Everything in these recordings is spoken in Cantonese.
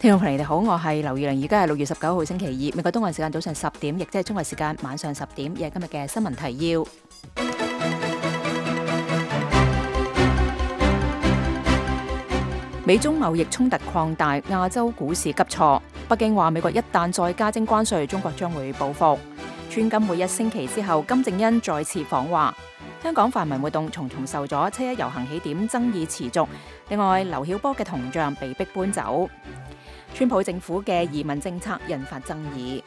聽眾朋友你哋好，我係劉月玲，而家係6月19號星期二，美國東岸時間早上10點，亦即係中國時間晚上10點，亦係今日嘅新聞提要。美中貿易衝突擴大，亞洲股市急挫。北京話美國一旦再加徵關稅，中國將會報復。川金會1星期之後，金正恩再次訪華。香港泛民活動重重受阻，7·1遊行起點爭議持續。另外，劉曉波嘅銅像被逼搬走。川普政府嘅移民政策引發爭議。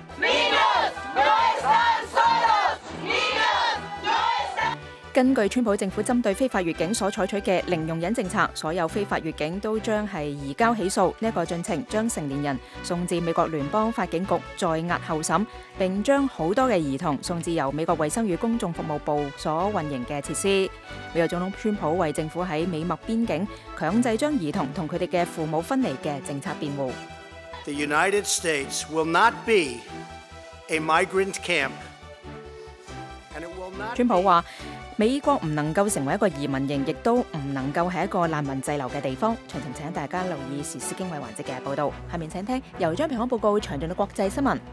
根據川普政府針對非法越境所採取嘅零容忍政策，所有非法越境都將係移交起訴。呢一個進程將成年人送至美國聯邦法警局再押候審，並將好多嘅兒童送至由美國衛生與公眾服務部所運營嘅設施。美國總統川普為政府喺美墨邊境強制將兒童同佢哋嘅父母分離嘅政策辯護。 The United States will not be a migrant camp, and it will not. 川普話：美國唔能夠成為一個移民營，亦都唔能夠係一個難民滯留嘅地方。詳情請大家留意時事經緯環節嘅報導。下面請聽由張平安報告詳盡嘅國際新聞。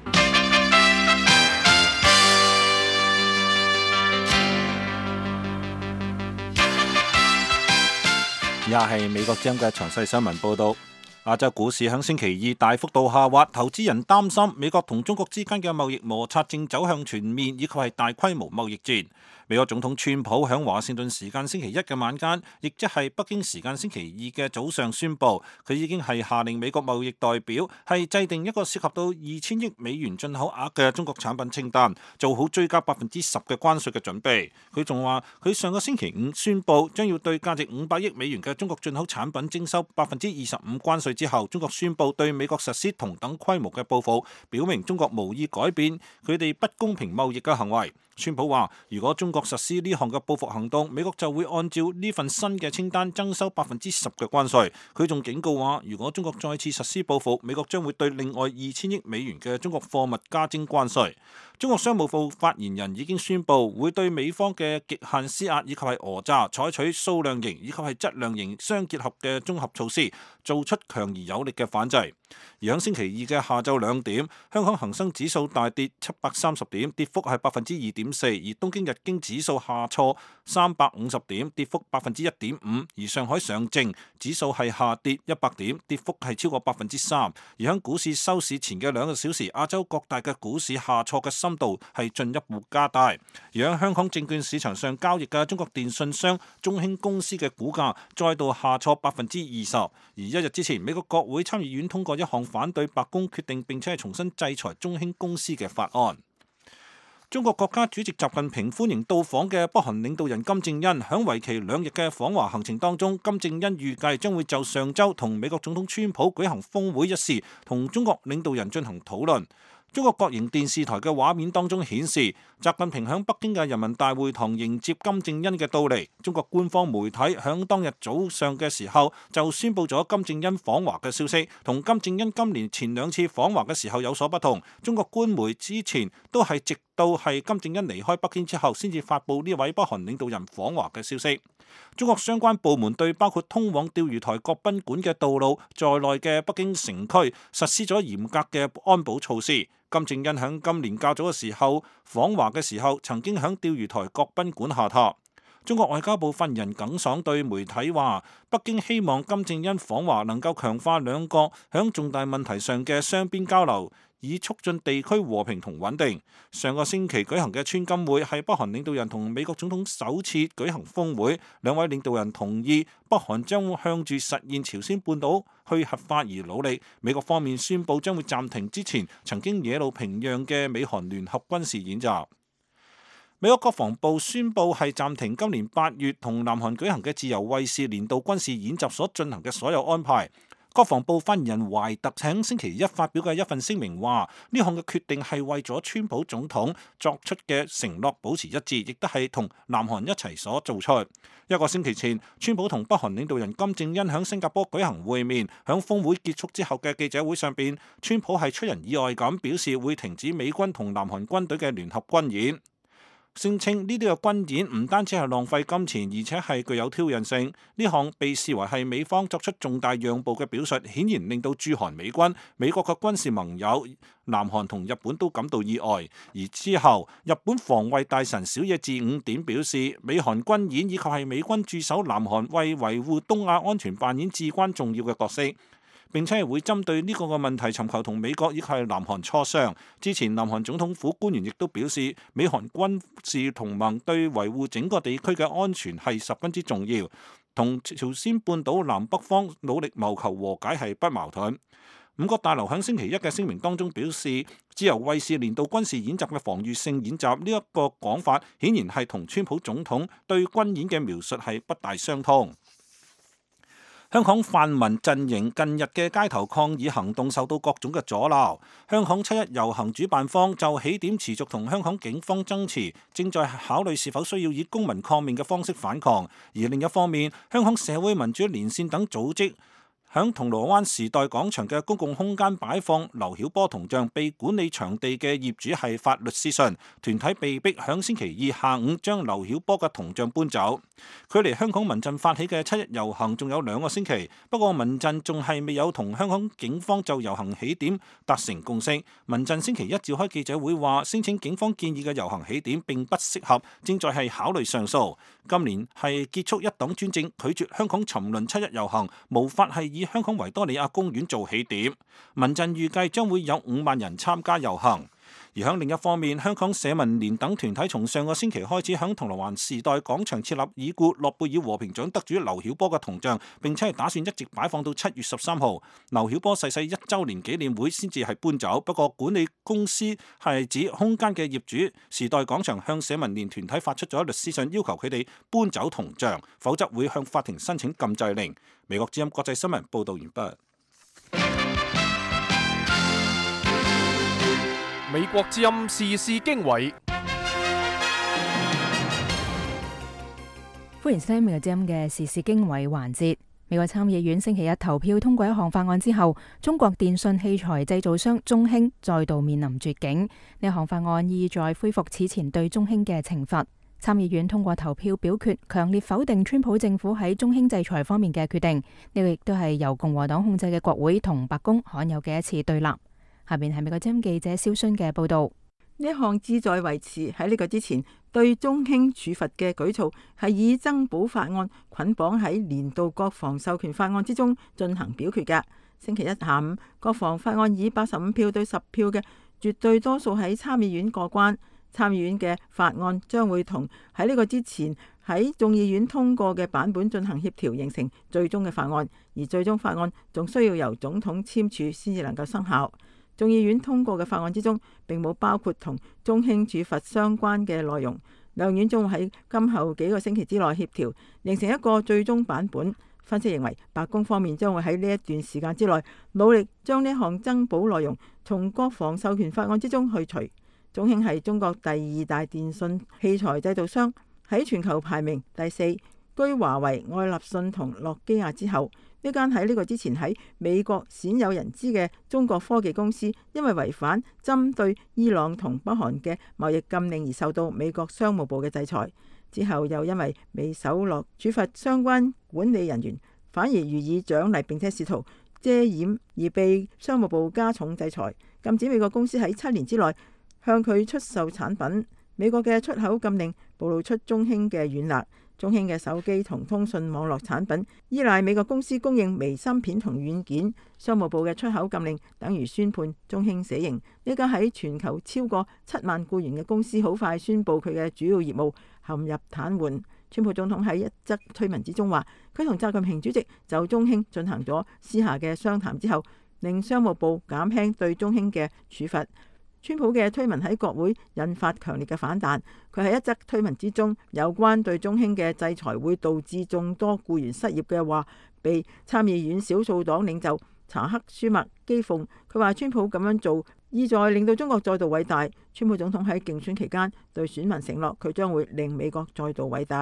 以下係美國之音嘅詳細新聞報導。亞洲股市喺星期二大幅度下滑，投資人擔心美國同中國之間嘅貿易摩擦正走向全面以及係大規模貿易戰。美國總統川普喺華盛頓時間星期一嘅晚間，亦即係北京時間星期二嘅早上宣布，佢已經係下令美國貿易代表係制定一個涉及到2000億美元進口額嘅中國產品清單，做好追加10%嘅關稅嘅準備。佢仲話，佢上個星期五宣布將要對價值500億美元嘅中國進口產品徵收25%關稅之後，中國宣布對美國實施同等規模嘅報復，表明中國無意改變佢哋不公平貿易嘅行為。川普話：如果中國實施呢項嘅報復行動，美國就會按照呢份新嘅清單徵收10%嘅關稅。佢仲警告話，如果中國再次實施報復，美國將會對另外2000億美元嘅中國貨物加徵關稅。中國商務部發言人已經宣布會對美方嘅極限施壓以及係訛詐採取數量型以及係質量型相結合嘅綜合措施，做出強而有力嘅反制。而喺星期二嘅下晝2點，香港恒生指數大跌730點，跌幅係2.4%；而東京日經指數下挫350點，跌幅1.5%；而上海上證指數係下跌100點，跌幅係超過3%。而喺股市收市前嘅2個小時，亞洲各大嘅股市下挫嘅深度係進一步加大。而喺香港證券市場上交易嘅中國電信商中興公司嘅股價再度下挫20%。而一日之前，美國國會參議院通過一項反對白宮決定並且係重新制裁中興公司嘅法案。中國國家主席習近平歡迎到訪嘅北韓領導人金正恩，喺為期2日嘅訪華行程當中，金正恩預計將會就上週同美國總統川普舉行峰會一事，同中國領導人進行討論。中國國營電視台嘅畫面當中顯示，習近平喺北京嘅人民大會堂迎接金正恩嘅到嚟。中國官方媒體喺當日早上嘅時候就宣布咗金正恩訪華嘅消息，同金正恩今年前2次訪華嘅時候有所不同。中國官媒之前都係直到係金正恩離開北京之後，先至發布呢位北韓領導人訪華嘅消息。中國相關部門對包括通往釣魚台國賓館嘅道路在內嘅北京城區實施咗嚴格嘅安保措施。金正恩喺今年較早嘅時候訪華嘅時候，曾經喺釣魚台國賓館下榻。中國外交部發言人耿爽對媒體話：北京希望金正恩訪華能夠強化兩國喺重大問題上嘅雙邊交流，以促進地區和平同穩定。上個星期舉行嘅川金會係北韓領導人同美國總統首次舉行峰會，兩位領導人同意北韓將向住實現朝鮮半島去核化而努力。美國方面宣布將會暫停之前曾經惹怒平壤嘅美韓聯合軍事演習。美國國防部宣布係暫停今年8月同南韓舉行嘅自由衛士年度軍事演習所進行嘅所有安排。國防部發言人懷特喺星期一發表嘅一份聲明話，呢項嘅決定係為咗川普總統作出嘅承諾保持一致，亦都係同南韓一齊所做出。1個星期前，川普同北韓領導人金正恩喺新加坡舉行會面，喺峰會結束之後嘅記者會上邊，川普係出人意外咁表示會停止美軍同南韓軍隊嘅聯合軍演。 聲稱呢啲嘅軍演唔單止係浪費金錢，而且係具有挑釁性。呢項被視為係美方作出重大讓步嘅表述，顯然令到駐韓美軍、美國嘅軍事盟友南韓同日本都感到意外。而之後，日本防衛大臣小野寺五典表示，美韓軍演以及係美軍駐守南韓為維護東亞安全扮演至關重要嘅角色。並且係會針對呢個嘅問題尋求同美國以及係南韓磋商。之前南韓總統府官員亦都表示，美韓軍事同盟對維護整個地區嘅安全係十分之重要，同朝鮮半島南北方努力謀求和解係不矛盾。五角大樓喺星期一嘅聲明當中表示，自由衛士年度軍事演習嘅防禦性演習呢一個講法，顯然係同川普總統對軍演嘅描述係不大相通。香港泛民陣營近日嘅街頭抗議行動受到各種嘅阻撓。香港七一遊行主辦方就起點持續同香港警方爭持，正在考慮是否需要以公民抗命嘅方式反抗。而另一方面，香港社會民主連線等組織響銅鑼灣時代廣場嘅公共空間擺放劉曉波銅像，被管理場地嘅業主係發律師信，團體被逼響星期二下午將劉曉波嘅銅像搬走。距離香港民陣發起嘅七一遊行仲有2個星期，不過民陣仲係未有同香港警方就遊行起點達成共識。民陣星期一召開記者會話，聲稱警方建議嘅遊行起點並不適合，正在係考慮上訴。今年係結束一黨專政，拒絕香港沉淪七一遊行，無法係以香港維多利亞公園做起點。民陣預計將會有5萬人參加遊行。而喺另一方面，香港社民連等團體從上個星期開始喺銅鑼灣時代廣場設立已故諾貝爾和平獎得主劉曉波嘅銅像，並且係打算一直擺放到7月13號劉曉波逝世1週年紀念會先至係搬走。不過管理公司係指空間嘅業主時代廣場向社民連團體發出咗律師信，要求佢哋搬走銅像，否則會向法庭申請禁制令。美國之音國際新聞報道完畢。 美國之音時事經緯， 歡迎收聽美國之音嘅時事經緯環節。美國參議院星期一投票通過一項法案之後，中國電信器材製造商中興再度面臨絕境。呢項法案意在恢復此前對中興嘅懲罰。參議院通過投票表決，強烈否定川普政府喺中興制裁方面嘅決定。呢個亦都係由共和黨控制嘅國會同白宮罕有嘅一次對立。下邊係美國之音記者蕭薰嘅報道。 呢一項旨在維持喺呢個之前對中興處罰嘅舉措，係以增補法案捆綁喺年度國防授權法案之中進行表決嘅。星期一下午，國防法案以85票對10票嘅絕對多數喺參議院過關。參議院嘅法案將會同喺呢個之前喺眾議院通過嘅版本進行協調，形成最終嘅法案。而最終法案仲需要由總統簽署先至能夠生效。眾議院通過嘅法案之中，並冇包括同中興處罰相關嘅內容。兩院將會喺今後幾個星期之內協調，形成一個最終版本。分析認為，白宮方面將會喺呢一段時間之內，努力將呢項增補內容從國防授權法案之中去除。中興係中國第2大電信器材製造商，喺全球排名第4，居華為、愛立信同諾基亞之後。呢間喺呢個之前喺美國鮮有人知嘅中國科技公司，因為違反針對伊朗同北韓嘅貿易禁令而受到美國商務部嘅制裁。之後又因為未搜落處罰相關管理人員，反而予以獎勵，並且試圖遮掩而被商務部加重制裁，禁止美國公司喺7年之內向佢出售產品。美國嘅出口禁令暴露出中興嘅軟肋。中興嘅手機同通訊網絡產品依賴美國公司供應微芯片同軟件，商務部嘅出口禁令等於宣判中興死刑。呢家喺全球超過7萬僱員嘅公司，好快宣布佢嘅主要業務陷入癱瘓。川普總統喺一則推文之中話，佢同習近平主席就中興進行咗私下嘅商談之後，令商務部減輕對中興嘅處罰。川普嘅推文喺國會引發強烈嘅反彈。佢喺一則推文之中，有關對中興嘅制裁會導致眾多僱員失業嘅話，被參議院少數黨領袖查克舒默譏諷。佢話川普咁樣做，意在令到中國再度偉大。川普總統喺競選期間對選民承諾，佢將會令美國再度偉大。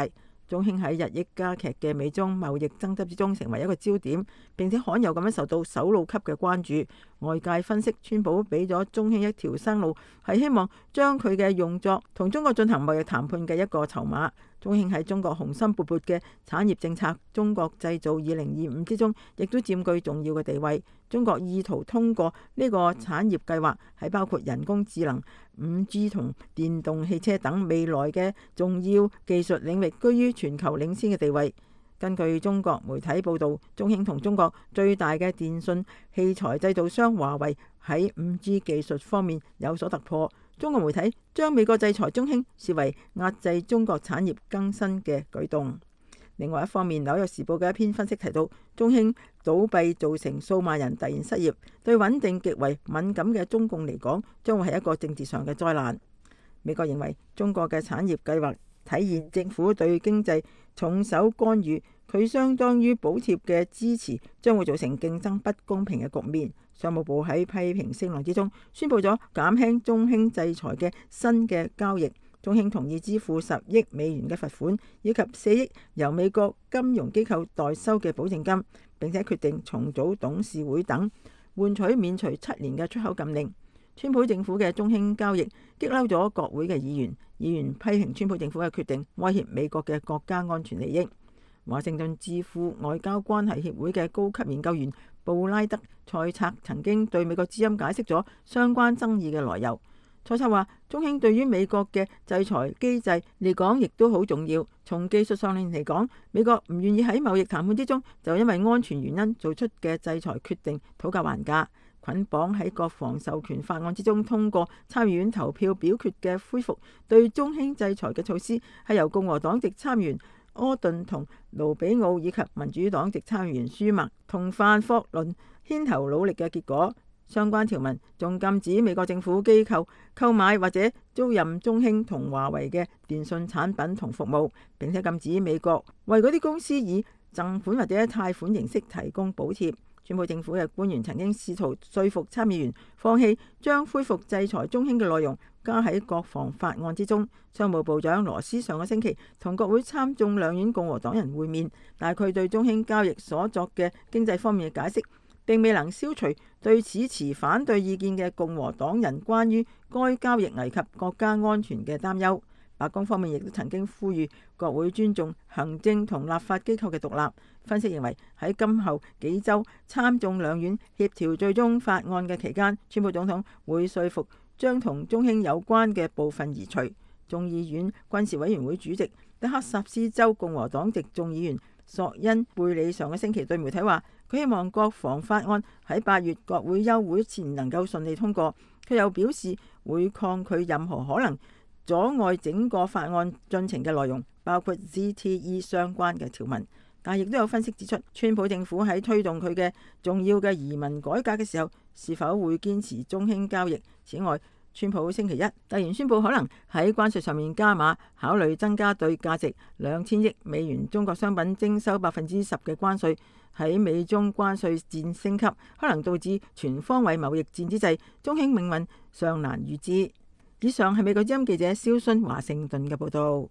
中興喺日益加劇嘅美中貿易爭執之中成為一個焦點，並且罕有咁樣受到首腦級嘅關注。外界分析，川普俾咗中興一條生路，係希望將佢嘅用作同中國進行貿易談判嘅一個籌碼。中興喺中國雄心勃勃嘅產業政策中國製造2025之中，亦都佔據重要嘅地位。中國意圖通過呢個產業計劃，喺包括人工智能、5G 同電動汽車等未來嘅重要技術領域，居於全球領先嘅地位。根據中國媒體報導，中興同中國最大嘅電信器材製造商華為喺 5G 技術方面有所突破。中國媒體將美國制裁中興視為壓制中國產業更新嘅舉動。另外一方面，《紐約時報》嘅一篇分析提到，中興倒閉造成數萬人突然失業，對穩定極為敏感嘅中共嚟講，將會係一個政治上嘅災難。美國認為中國嘅產業計劃體現政府對經濟重手干預，佢相當於補貼嘅支持將會造成競爭不公平嘅局面。商務部喺批評聲浪之中宣布咗減輕中興制裁嘅新嘅交易。中興同意支付10億美元嘅罰款，以及4億由美國金融機構代收嘅保證金，並且決定重組董事會等，換取免除7年嘅出口禁令。川普政府嘅中興交易激嬲咗國會嘅議員，議員批評川普政府嘅決定威脅美國嘅國家安全利益。華盛頓智庫外交關係協會嘅高級研究員布拉德塞策曾經對美國之音解釋咗相關爭議嘅來由。塞策話，中興對於美國嘅制裁機制嚟講亦都好重要。從技術上面嚟講，美國唔願意喺貿易談判之中就因為安全原因做出嘅制裁決定討價還價。捆綁喺國防授權法案之中通過參議院投票表決嘅恢復對中興制裁嘅措施，係由共和黨籍參議員柯頓同盧比奧以及民主黨籍參議員舒默同范霍倫牽頭努力嘅結果。相關條文仲禁止美國政府機構購買或者租賃中興同華為嘅電信產品同服務，並且禁止美國為嗰啲公司以贈款或者貸款形式提供補貼。川普政府嘅官員曾經試圖說服參議員放棄將恢復制裁中興嘅內容加喺國防法案之中。商務部長羅斯上個星期同國會參眾兩院共和黨人會面，但係佢對中興交易所作嘅經濟方面嘅解釋並未能消除對此持反對意見嘅共和黨人關於該交易危及國家安全嘅擔憂。白宮方面亦都曾經呼籲國會尊重行政同立法機構嘅獨立。分析認為喺今後幾週參眾兩院協調最終法案嘅期間，川普總統會說服將同中興有關嘅部分移除。眾議院軍事委員會主席德克薩斯州共和黨籍眾議員索恩貝里上個星期對媒體話，佢希望國防法案喺8月國會休會前能夠順利通過。佢又表示會抗拒任何可能阻礙整個法案進程嘅內容，包括 ZTE 相關嘅條文。但亦都有分析指出，川普政府喺推動佢嘅重要嘅移民改革嘅時候，是否會堅持中興交易？此外，川普星期一突然宣布可能喺關稅上面加碼，考慮增加對價值2000億美元中國商品徵收10%嘅關稅。喺美中關稅戰升級，可能導致全方位貿易戰之際，中興命運尚難預知。以上係美國之音記者蕭순華盛頓嘅報道。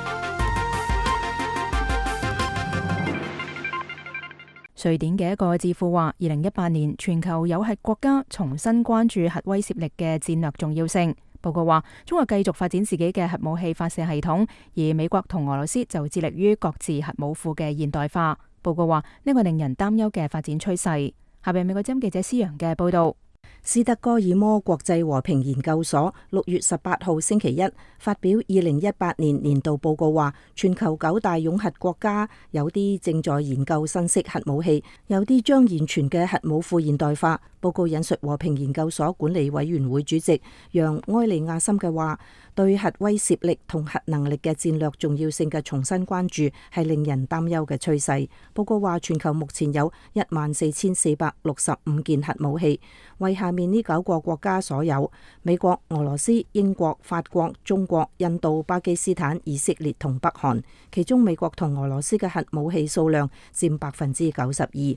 瑞典嘅一個智庫話，2018年全球有核國家重新關注核威懾力嘅戰略重要性。報告話，中國繼續發展自己嘅核武器發射系統，而美國同俄羅斯就致力於各自核武庫嘅現代化。報告話，呢個令人擔憂嘅發展趨勢。下邊美國之音記者施陽嘅報道。 斯德哥爾摩國際和平研究所6月18號星期一發表2018年年度報告，話全球9大擁核國家有啲正在研究新式核武器，有啲將現存嘅核武庫現代化。報告引述和平研究所管理委員會主席楊埃利亞森嘅話，對核威懾力同核能力嘅戰略重要性嘅重新關注係令人擔憂嘅趨勢。報告話，全球目前有14,465件核武器，為下面呢9個國家所有：美國、俄羅斯、英國、法國、中國、印度、巴基斯坦、以色列同北韓。其中美國同俄羅斯嘅核武器數量佔92%。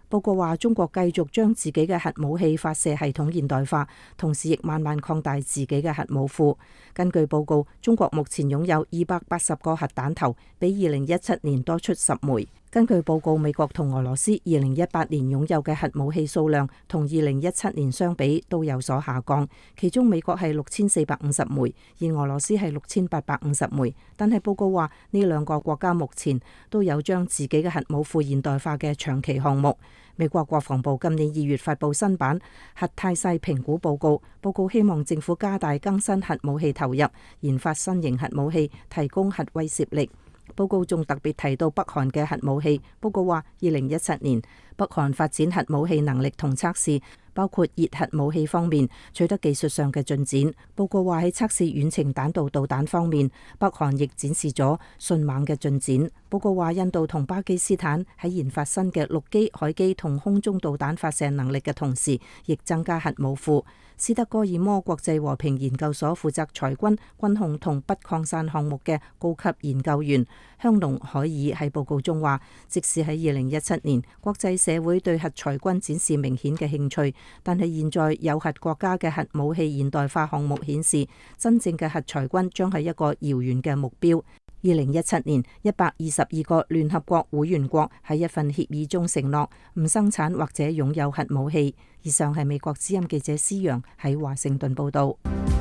報告話，中國繼續將自己嘅核武器發射系統現代化，同時亦慢慢擴大自己嘅核武庫。根據報告，中國目前擁有280個核彈頭，比2017年多出10枚。根據報告，美國同俄羅斯2018年擁有嘅核武器數量同2017年相比都有所下降，其中美國係6450枚，而俄羅斯係6850枚。但係報告話，呢兩個國家目前都有將自己嘅核武庫現代化嘅長期項目。美國國防部今年2月發布新版核態勢評估報告，報告希望政府加大更新核武器投入，研發新型核武器，提供核威懾力。報告仲特別提到北韓嘅核武器。報告話，2017年北韓發展核武器能力同測試，包括熱核武器方面取得技術上嘅進展。報告話喺測試遠程彈道導彈方面，北韓亦展示咗迅猛嘅進展。報告話，印度同巴基斯坦喺研發新嘅陸基、海基同空中導彈發射能力嘅同時，亦增加核武庫。斯德哥爾摩國際和平研究所負責裁軍、軍控同不擴散項目嘅高級研究員香農海爾喺報告中話，即使喺2017年國際社會對核裁軍展示明顯嘅興趣，但係現在有核國家嘅核武器現代化項目顯示，真正嘅核裁軍將係一個遙遠嘅目標。2017年122個聯合國會員國喺一份協議中承諾唔生產或者擁有核武器。以上係美國之音記者施陽喺華盛頓報道。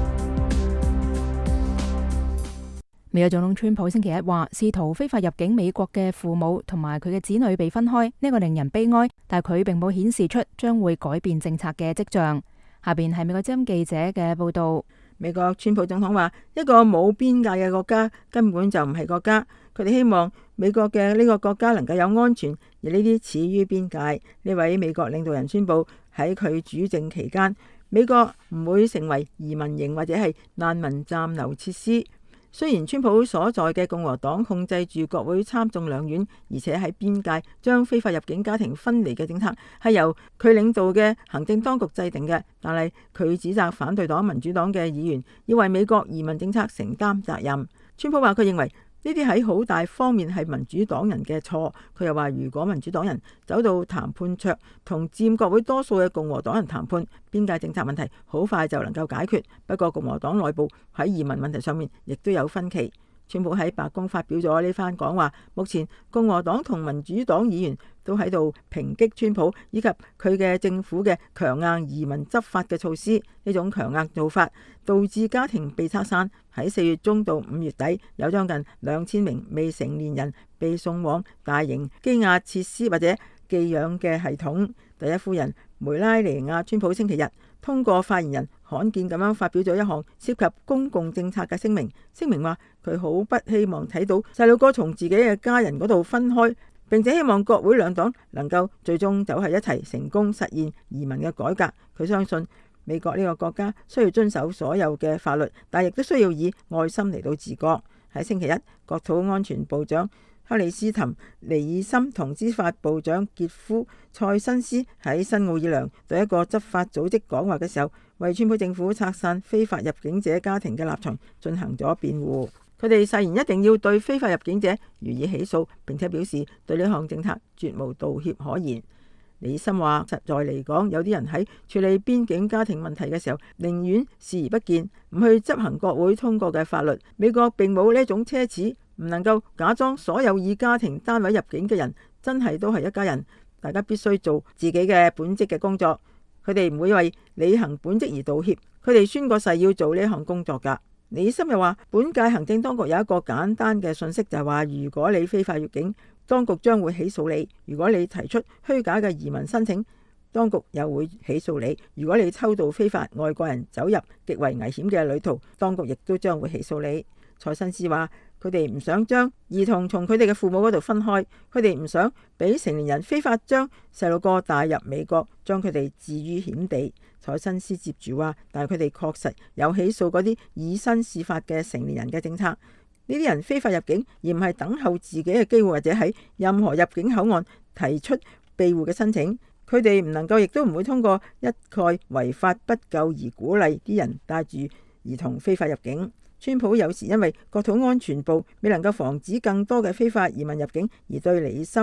美國總統川普星期一話，試圖非法入境美國嘅父母同埋佢嘅子女被分開，呢個令人悲哀，但佢並冇顯示出將會改變政策嘅跡象。下邊係美國之音記者嘅報道。 美國川普總統話，一個冇邊界嘅國家根本就唔係國家，佢哋希望美國嘅呢個國家能夠有安全，而呢啲始於邊界。呢位美國領導人宣布喺佢主政期間，美國唔會成為移民營或者係難民暫留設施。雖然川普所在嘅共和黨控制住國會參眾兩院，而且喺邊界將非法入境家庭分離嘅政策係由佢領導嘅行政當局制定嘅，但係佢指責反對黨民主黨嘅議員要為美國移民政策承擔責任。川普話佢認為呢啲喺好大方面係民主黨人嘅錯。佢又話，如果民主黨人走到談判桌同佔國會多數嘅共和黨人談判，邊界政策問題好快就能夠解決。不過共和黨內部喺移民問題上面亦都有分歧。川普喺白宮發表咗呢番講話，目前共和黨同民主黨議員都喺度抨擊川普以及佢嘅政府嘅強硬移民執法嘅措施。呢種強硬做法導致家庭被拆散。喺4月中到5月底，有將近2000名未成年人被送往大型羈押設施或者寄養嘅系統。第一夫人梅拉尼亞川普星期日通過發言人罕見咁樣發表咗一項涉及公共政策嘅聲明。聲明話佢好不希望睇到細路哥從自己嘅家人嗰度分開，並且希望國會兩黨能夠最終走喺一齊，成功實現移民嘅改革。佢相信美國呢個國家需要遵守所有嘅法律，但亦都需要以愛心嚟到治國。喺星期一，國土安全部長克里斯滕尼爾森同司法部長傑夫塞辛斯喺新奧爾良對一個執法組織講話嘅時候，為川普政府拆散非法入境者家庭嘅立場進行咗辯護。佢哋誓言一定要對非法入境者予以起訴，並且表示對呢項政策絕無道歉可言。李森話，實在嚟講，有啲人喺處理邊境家庭問題嘅時候，寧願視而不見，唔去執行國會通過嘅法律。美國並冇呢種奢侈，唔能夠假裝所有以家庭單位入境嘅人真係都係一家人。大家必須做自己嘅本職嘅工作。佢哋唔會為履行本職而道歉，佢哋宣過誓要做呢項工作㗎。李森又話，本屆行政當局有一個簡單嘅信息，就係話，如果你非法越境，當局將會起訴你；如果你提出虛假嘅移民申請，當局又會起訴你；如果你偷渡非法外國人走入極為危險嘅旅途，當局亦都將會起訴你。塞辛斯話，佢哋唔想將兒童從佢哋嘅父母嗰度分開，佢哋唔想俾成年人非法將細路哥帶入美國，將佢哋置於險地。塞辛斯接住話，但係佢哋確實有起訴嗰啲以身試法嘅成年人嘅政策。呢啲人非法入境，而唔係等候自己嘅機會，或者喺任何入境口岸提出庇護嘅申請。佢哋唔能夠，亦都唔會通過一概違法不救而鼓勵啲人帶住兒童非法入境。川普有時因為國土安全部未能夠防止更多嘅非法移民入境，而對李森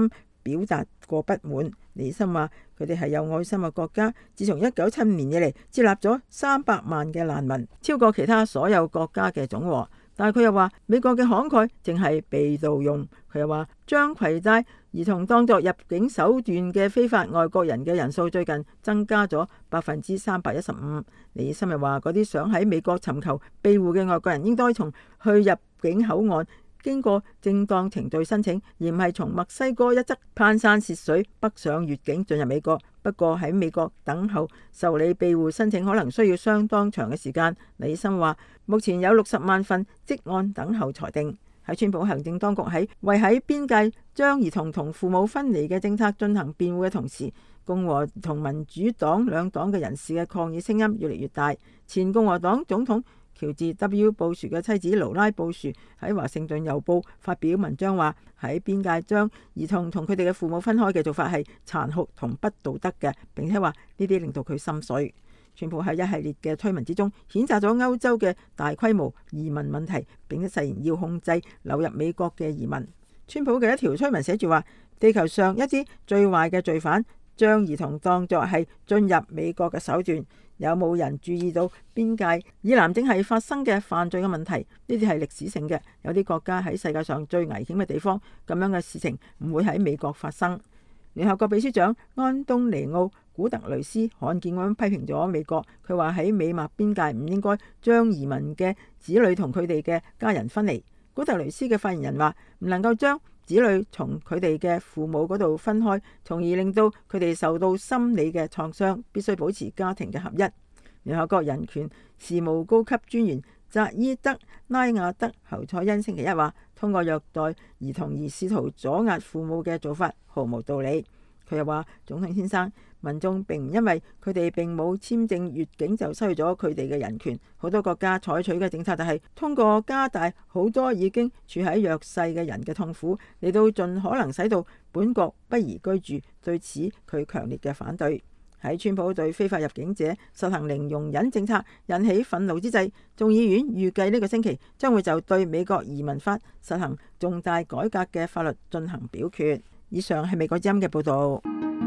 表達過不滿。尼森話佢哋係有愛心嘅國家，自從1975年以嚟接納咗300萬嘅難民，超過其他所有國家嘅總和。但係佢又話美國嘅慷慨淨係被盜用。佢又話將攜帶兒童當作入境手段嘅非法外國人嘅人數最近增加咗315%。尼森又話嗰啲想喺美國尋求庇護嘅外國人應該從去入境口岸經過正當程序申請，而唔係從墨西哥一側攀山涉水北上越境進入美國。不過喺美國等候受理庇護申請可能需要相當長嘅時間。李森話目前有60萬份積案等候裁定。喺川普行政當局為喺邊界將兒童同父母分離嘅政策進行辯護嘅同時，共和同民主黨兩黨嘅人士嘅抗議聲音越嚟越大。前共和黨總統喬治 W. 布殊嘅妻子勞拉布殊喺華盛頓郵報發表文章話，喺邊界將兒童同佢哋嘅父母分開嘅做法係殘酷同不道德嘅，並且話呢啲令到佢心碎。川普喺一系列嘅推文之中譴責咗歐洲嘅大規模移民問題，並且誓言要控制流入美國嘅移民。川普嘅一條推文寫住話，地球上一啲最壞嘅罪犯將兒童當作係進入美國嘅手段。有冇人注意到邊界以南正係發生嘅犯罪嘅問題？呢啲係歷史性嘅。有啲國家喺世界上最危險嘅地方，咁樣嘅事情唔會喺美國發生。聯合國秘書長安東尼奧古特雷斯罕見咁批評咗美國，佢話喺美墨邊界唔應該將移民嘅子女同佢哋嘅家人分離。古特雷斯嘅發言人話唔能夠將子女從佢哋嘅父母嗰度分開，從而令到佢哋受到心理嘅創傷，必須保持家庭嘅合一。聯合國人權事務高級專員扎伊德拉亞德侯賽恩星期一話，通過虐待兒童而試圖阻壓父母嘅做法毫無道理。佢又話，總統先生，民眾並唔因為佢哋並冇簽證越境就失去咗佢哋嘅人權。好多國家採取嘅政策就係通過加大好多已經處喺弱勢嘅人嘅痛苦，嚟到盡可能使到本國不宜居住。對此佢強烈嘅反對。喺川普對非法入境者實行零容忍政策引起憤怒之際，眾議院預計呢個星期將會就對美國移民法實行重大改革嘅法律進行表決。以上係美國之音嘅報導。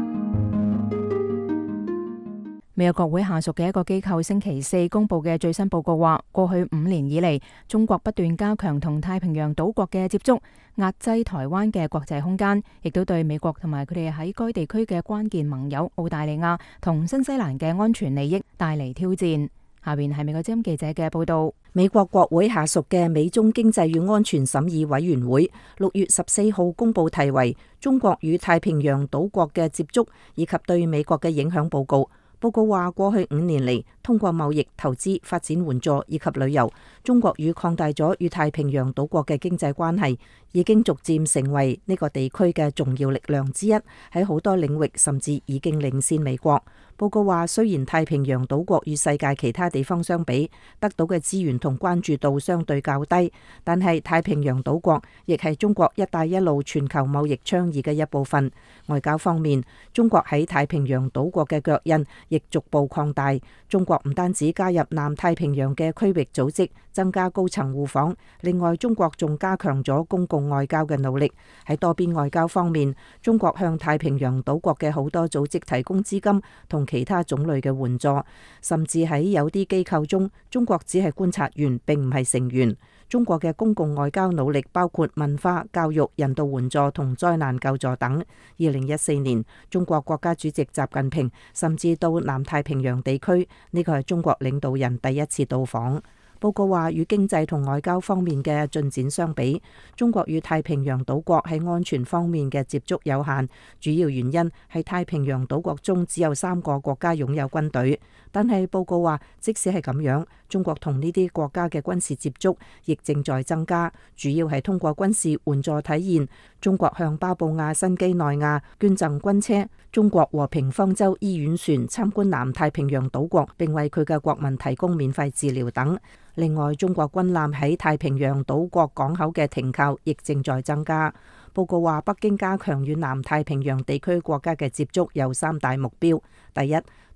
美國國會下屬嘅一個機構星期四公佈嘅最新報告話，過去5年以嚟，中國不斷加強同太平洋島國嘅接觸，壓制台灣嘅國際空間，亦都對美國同埋佢哋喺該地區嘅關鍵盟友澳大利亞同新西蘭嘅安全利益帶嚟挑戰。下邊係美國之音記者嘅報導。 美國國會下屬嘅美中經濟與安全審議委員會6月14號公佈題為《中國與太平洋島國嘅接觸以及對美國嘅影響報告》。報告話，過去5年嚟，通過貿易、投資、發展援助以及旅遊，中國與擴大咗與太平洋島國嘅經濟關係，已經逐漸成為呢個地區嘅重要力量之一，喺好多領域甚至已經領先美國。報告話，雖然太平洋島國與世界其他地方相比，得到嘅資源同關注度相對較低，但係太平洋島國亦係中國一帶一路全球貿易倡議嘅一部分。外交方面，中國喺太平洋島國嘅腳印亦逐步擴大。中國唔單止加入南太平洋嘅區域組織，增加高層互訪，另外中國仲加強咗公共外交嘅努力。喺多邊外交方面，中國向太平洋島國嘅好多組織提供資金同其他種類嘅援助，甚至喺有啲機構中，中國只係觀察員，並唔係成員。中國嘅公共外交努力包括文化、教育、人道援助同災難救助等。2014年，中國國家主席習近平甚至到南太平洋地區，呢個係中國領導人第一次到訪。報告話，與經濟同外交方面嘅進展相比，中國與太平洋島國喺安全方面嘅接觸有限，主要原因係太平洋島國中只有3個國家擁有軍隊。但係報告話，即使係咁樣，中國同呢啲國家嘅軍事接觸亦正在增加，主要係通過軍事援助體現。中國向巴布亞新畿內亞捐贈軍車，中國和平方舟醫院船參觀南太平洋島國，並為佢嘅國民提供免費治療等。另外，中國軍艦喺太平洋島國港口嘅停靠亦正在增加。報告話，北京加強與南太平洋地區國家嘅接觸有3大目標：第一，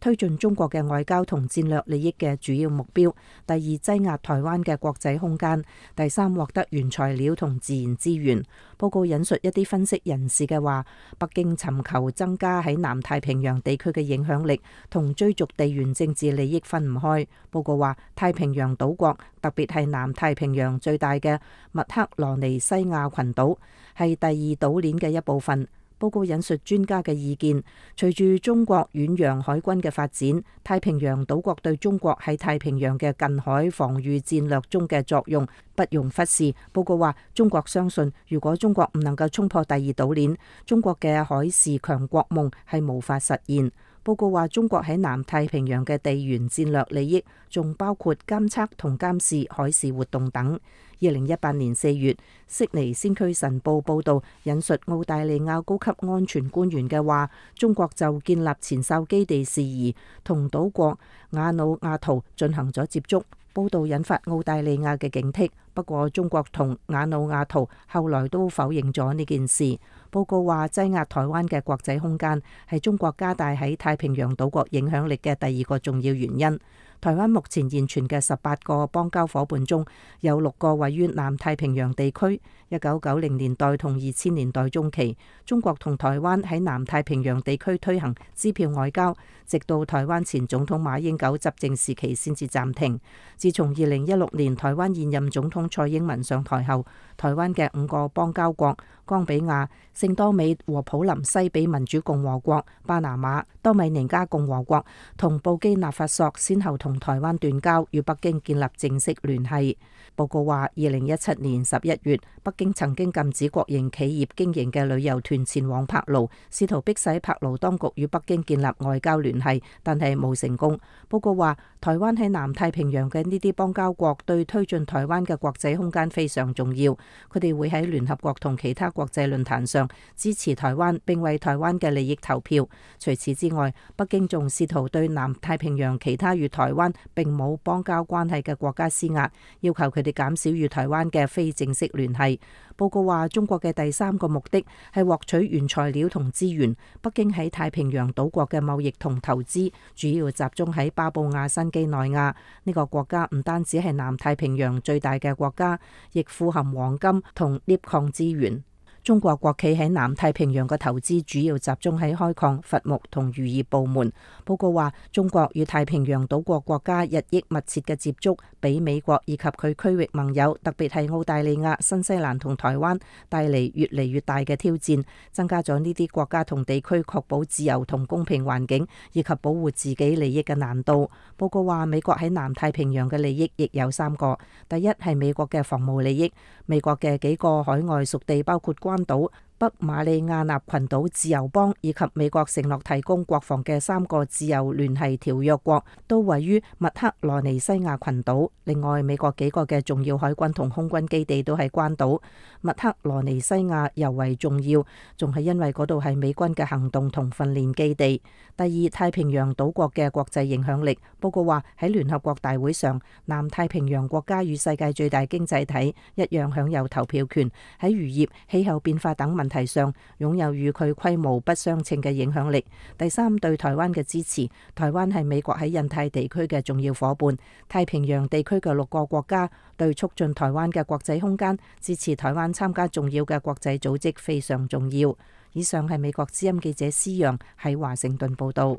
推進中國嘅外交同戰略利益嘅主要目標；第二，擠壓台灣嘅國際空間；第三，獲得原材料同自然資源。報告引述一啲分析人士嘅話，北京尋求增加喺南太平洋地區嘅影響力，同追逐地緣政治利益分唔開。報告話，太平洋島國，特別係南太平洋最大嘅密克羅尼西亞群島，係第二島鏈嘅一部分。報告引述專家嘅意見，隨住中國遠洋海軍嘅發展，太平洋島國對中國喺太平洋嘅近海防禦戰略中嘅作用不容忽視。報告話，中國相信，如果中國唔能夠衝破第二島鏈，中國嘅海事強國夢係無法實現。報告話，中國喺南太平洋嘅地緣戰略利益，仲包括監測同監視海事活動等。2018年4月，悉尼先驅晨報報導引述澳大利亞高級安全官員嘅話，中國就建立前哨基地事宜同島國瓦努阿圖進行咗接觸。報導引發澳大利亞嘅警惕，不過中國同瓦努阿圖後來都否認咗呢件事。報告話，擠壓台灣嘅國際空間係中國加大喺太平洋島國影響力嘅第二個重要原因。台灣目前現存嘅18個邦交夥伴中，有6個位於南太平洋地區。1990年代同2000年代中期，中國同台灣喺南太平洋地區推行支票外交，直到台灣前總統馬英九執政時期先至暫停。自從2016年台灣現任總統蔡英文上台後，台灣嘅5個邦交國岡比亞、聖多美和普林西比民主共和國、巴拿馬、多米尼加共和國同布基納法索先後同台灣斷交，與北京建立正式聯繫。報告話，2017年11月，北京曾經禁止國營企業經營嘅旅遊團前往柏勞，試圖迫使柏勞當局與北京建立外交聯繫，但係冇成功。報告話，台灣喺南太平洋嘅呢啲邦交國對推進台灣嘅國際空間非常重要，佢哋會喺聯合國同其他國際論壇上支持台灣，並為台灣嘅利益投票。除此之外，北京仲試圖對南太平洋其他與台灣並冇邦交關係嘅國家施壓，要求佢哋減少與台灣嘅非正式聯繫。報告話，中國嘅第三個目的係獲取原材料同資源。北京喺太平洋島國嘅貿易同投資主要集中喺巴布亞新幾內亞。呢個國家唔單止係南太平洋最大嘅國家，亦富含黃金同鎳礦資源。中國國企喺南太平洋嘅投資主要集中喺開礦、伐木同漁業部門。報告話，中國與太平洋島國國家日益密切嘅接觸，俾美國以及佢區域盟友，特別係澳大利亞、新西蘭同台灣帶嚟越嚟越大嘅挑戰，增加咗呢啲國家同地區確保自由同公平環境以及保護自己利益嘅難度。報告話，美國喺南太平洋嘅利益亦有3個。第一係美國嘅防務利益，美國嘅幾個海外屬地包括關島、北馬里亞納群島自由邦以及美國承諾提供國防嘅3個自由聯繫條約國，都位於密克羅尼西亞群島。另外，美國幾個嘅重要海軍同空軍基地都喺關島。密克羅尼西亞尤為重要，仲係因為嗰度係美軍嘅行動同訓練基地。第二，太平洋島國嘅國際影響力。報告話，喺聯合國大會上，南太平洋國家與世界最大經濟體一樣享有投票權，喺漁業、氣候變化等問題上擁有與佢規模不相稱嘅影響力。第三，對台灣嘅支持。台灣係美國喺印太地區嘅重要夥伴，太平洋地區嘅6個國家對促進台灣嘅國際空間、支持台灣參加重要嘅國際組織非常重要。以上係美國之音記者施陽喺華盛頓報道。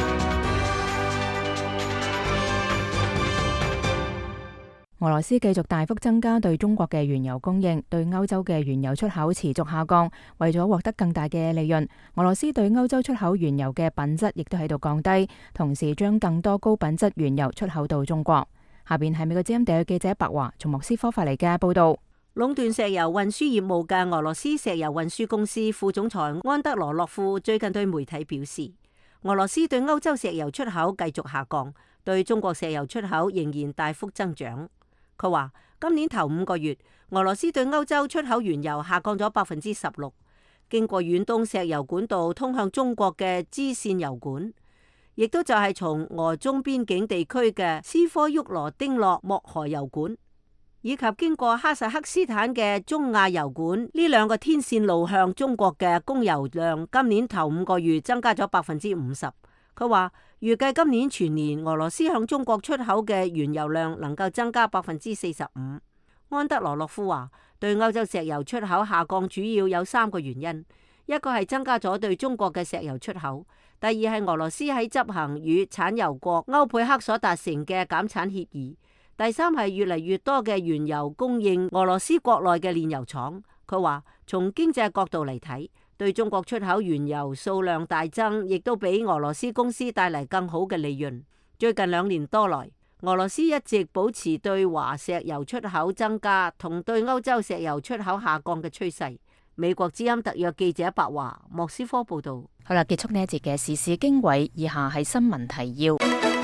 俄羅斯繼續大幅增加對中國嘅原油供應，對歐洲嘅原油出口持續下降。為咗獲得更大嘅利潤，俄羅斯對歐洲出口原油嘅品質亦都喺度降低，同時將更多高品質原油出口到中國。下邊係美國之音地區記者白華從莫斯科發嚟嘅報道。 壟斷石油運輸業務嘅俄羅斯石油運輸公司副總裁安德羅諾夫最近對媒體表示，俄羅斯對歐洲石油出口繼續下降，對中國石油出口仍然大幅增長。佢話今年頭5個月，俄羅斯對歐洲出口原油下降咗16%。經過遠東石油管道通向中國嘅支線油管，亦都就係從俄中邊境地區嘅斯科沃羅丁諾莫河油管，以及經過哈薩克斯坦嘅中亞油管，呢2個天線路向中國嘅供油量，今年頭5個月增加咗50%。 佢話預計今年全年俄羅斯向中國出口嘅原油量能夠增加45%。安德羅諾夫話，對歐洲石油出口下降主要有3個原因，一個係增加咗對中國嘅石油出口，第二係俄羅斯喺執行與產油國歐佩克所達成嘅減產協議，第三係越嚟越多嘅原油供應俄羅斯國內嘅煉油廠。佢話從經濟角度嚟睇，對中國出口原油數量大增，亦都俾俄羅斯公司帶嚟更好嘅利潤。最近2年多來，俄羅斯一直保持對華石油出口增加同對歐洲石油出口下降嘅趨勢。美國之音特約記者白華莫斯科報道。 好啦，結束呢一節嘅時事經緯，以下係新聞提要。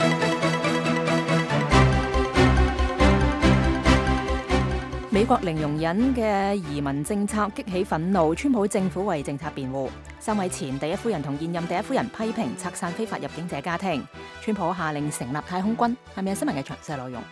美國零容忍嘅移民政策激起憤怒，川普政府為政策辯護。3位前第一夫人同現任第一夫人批評拆散非法入境者家庭。川普下令成立太空軍。係咪有新聞嘅詳細內容？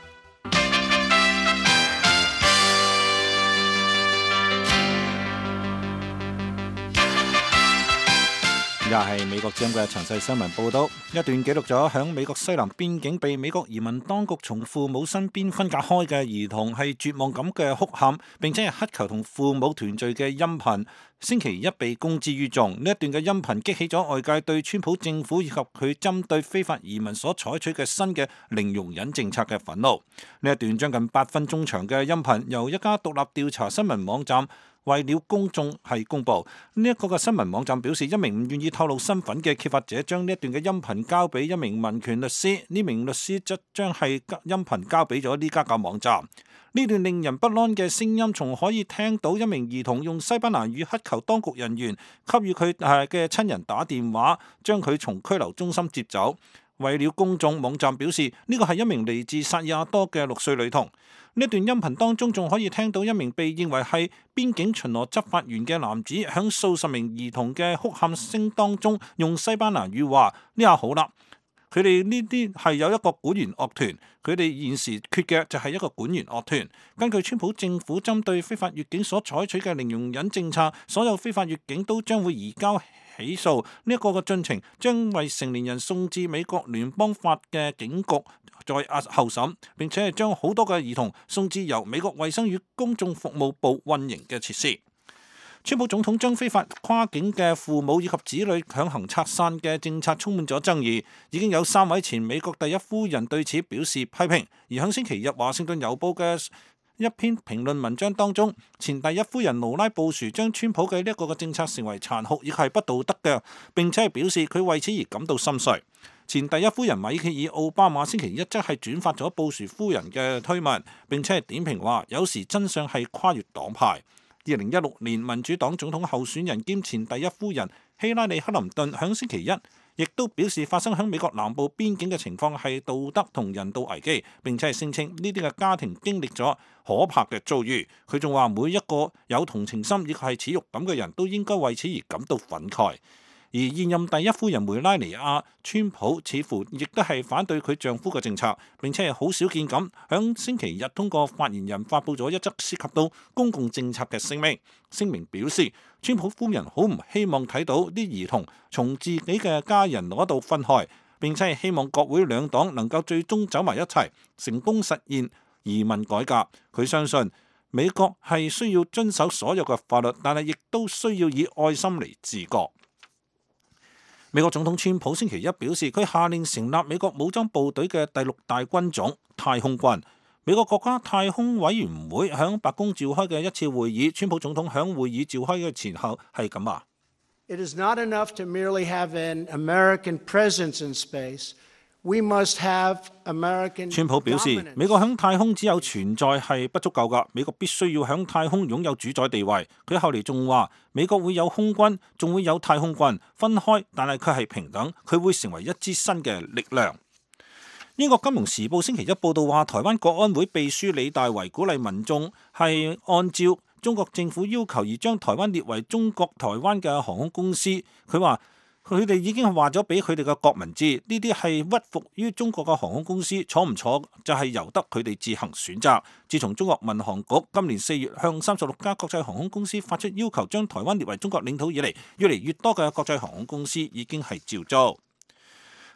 又係美國之音嘅詳細新聞報道，一段記錄咗響美國西南邊境被美國移民當局從父母身邊分隔開嘅兒童係絕望咁嘅哭喊，並且係乞求同父母團聚嘅音頻，星期一被公之於眾。呢一段嘅音頻激起咗外界對川普政府以及佢針對非法移民所採取嘅新嘅零容忍政策嘅憤怒。呢一段將近8分鐘長嘅音頻，由一家獨立調查新聞網站為了公眾係公佈。呢一個嘅新聞網站表示，一名唔願意透露身份嘅揭發者將呢一段嘅音頻交俾一名民權律師，呢名律師則將係音頻交俾咗呢家嘅網站。呢段令人不安嘅聲音，從可以聽到一名兒童用西班牙語乞求當局人員給予佢嘅親人打電話，將佢從拘留中心接走。為了公眾，網站表示呢個係一名嚟自薩爾瓦多嘅6歲女童。呢段音頻當中仲可以聽到一名被認為係邊境巡邏執法員嘅男子響數十名兒童嘅哭喊聲當中，用西班牙語話：呢下好啦，佢哋呢啲係有一個管弦樂團，佢哋現時缺嘅就係一個管弦樂團。根據川普政府針對非法越境所採取嘅零容忍政策，所有非法越境都將會移交起訴。呢一個嘅進程將為成年人送至美國聯邦法嘅警局再候審，並且係將好多嘅兒童送至由美國衛生與公眾服務部運營嘅設施。川普總統將非法跨境嘅父母以及子女強行拆散嘅政策充滿咗爭議，已經有3位前美國第一夫人對此表示批評。而響星期日華盛頓郵報嘅一篇評論文章當中，前第一夫人勞拉布殊將川普嘅呢一個嘅政策成為殘酷亦係不道德嘅，並且係表示佢為此而感到心碎。前第一夫人米歇爾奧巴馬星期一則係轉發咗布殊夫人嘅推文，並且係點評話有時真相係跨越黨派。2016年民主黨總統候選人兼前第一夫人希拉里克林頓響星期一亦都表示發生響美國南部邊境嘅情況係道德同人道危機，並且係聲稱呢啲嘅家庭經歷咗可怕嘅遭遇。佢仲話每一個有同情心亦係恥辱感嘅人都應該為此而感到憤慨。而現任第一夫人梅拉尼亞，川普似乎亦都係反對佢丈夫嘅政策，並且係好少見咁響星期日通過發言人發布咗一則涉及到公共政策嘅聲明。聲明表示，川普夫人好唔希望睇到啲兒童從自己嘅家人嗰度分開，並且係希望國會兩黨能夠最終走埋一齊，成功實現移民改革。佢相信美國係需要遵守所有嘅法律，但係亦都需要以愛心嚟治國。美國總統川普星期一表示，佢下令成立美國武裝部隊嘅第6大軍種太空軍。美國國家太空委員會響白宮召開嘅一次會議，川普總統響會議召開嘅前後係咁話 ：It is not enough to merely have an American presence in space. We must have American dominance. 川普表示，美國響太空只有存在係不足夠㗎，美國必須要響太空擁有主宰地位。佢後嚟仲話，美國會有空軍，仲會有太空軍，分開，但係佢係平等，佢會成為一支新嘅力量。英國金融時報星期一報道話，台灣國安會秘書李大維鼓勵民眾係按照中國政府要求而將台灣列為中國台灣嘅航空公司。佢話佢哋已經話咗俾佢哋嘅國民知，呢啲係屈服於中國嘅航空公司，坐唔坐就係由得佢哋自行選擇。自從中國民航局今年4月向36家國際航空公司發出要求將台灣列為中國領土以嚟，越嚟越多嘅國際航空公司已經係照做。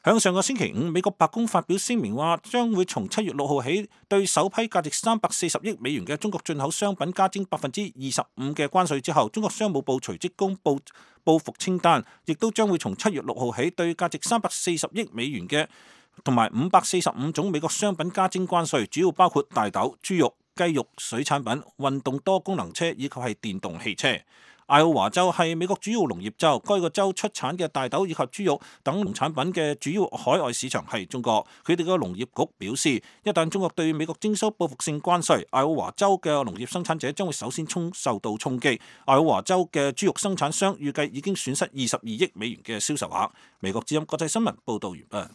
響上個星期五，美國白宮發表聲明話，將會從7月6號起對首批價值340億美元嘅中國進口商品加徵25%嘅關稅之後，中國商務部隨即公布報復清單，亦都將會從7月6號起對價值340億美元嘅同埋545種美國商品加徵關稅，主要包括大豆、豬肉、雞肉、水產品、運動多功能車以及係電動汽車。艾奧華州係美國主要農業州，該個州出產嘅大豆以及豬肉等農產品嘅主要海外市場係中國。佢哋嘅農業局表示，一旦中國對美國徵收報復性關稅，艾奧華州嘅農業生產者將會首先受到衝擊。艾奧華州嘅豬肉生產商預計已經損失22億美元嘅銷售額。美國之音國際新聞報道完畢。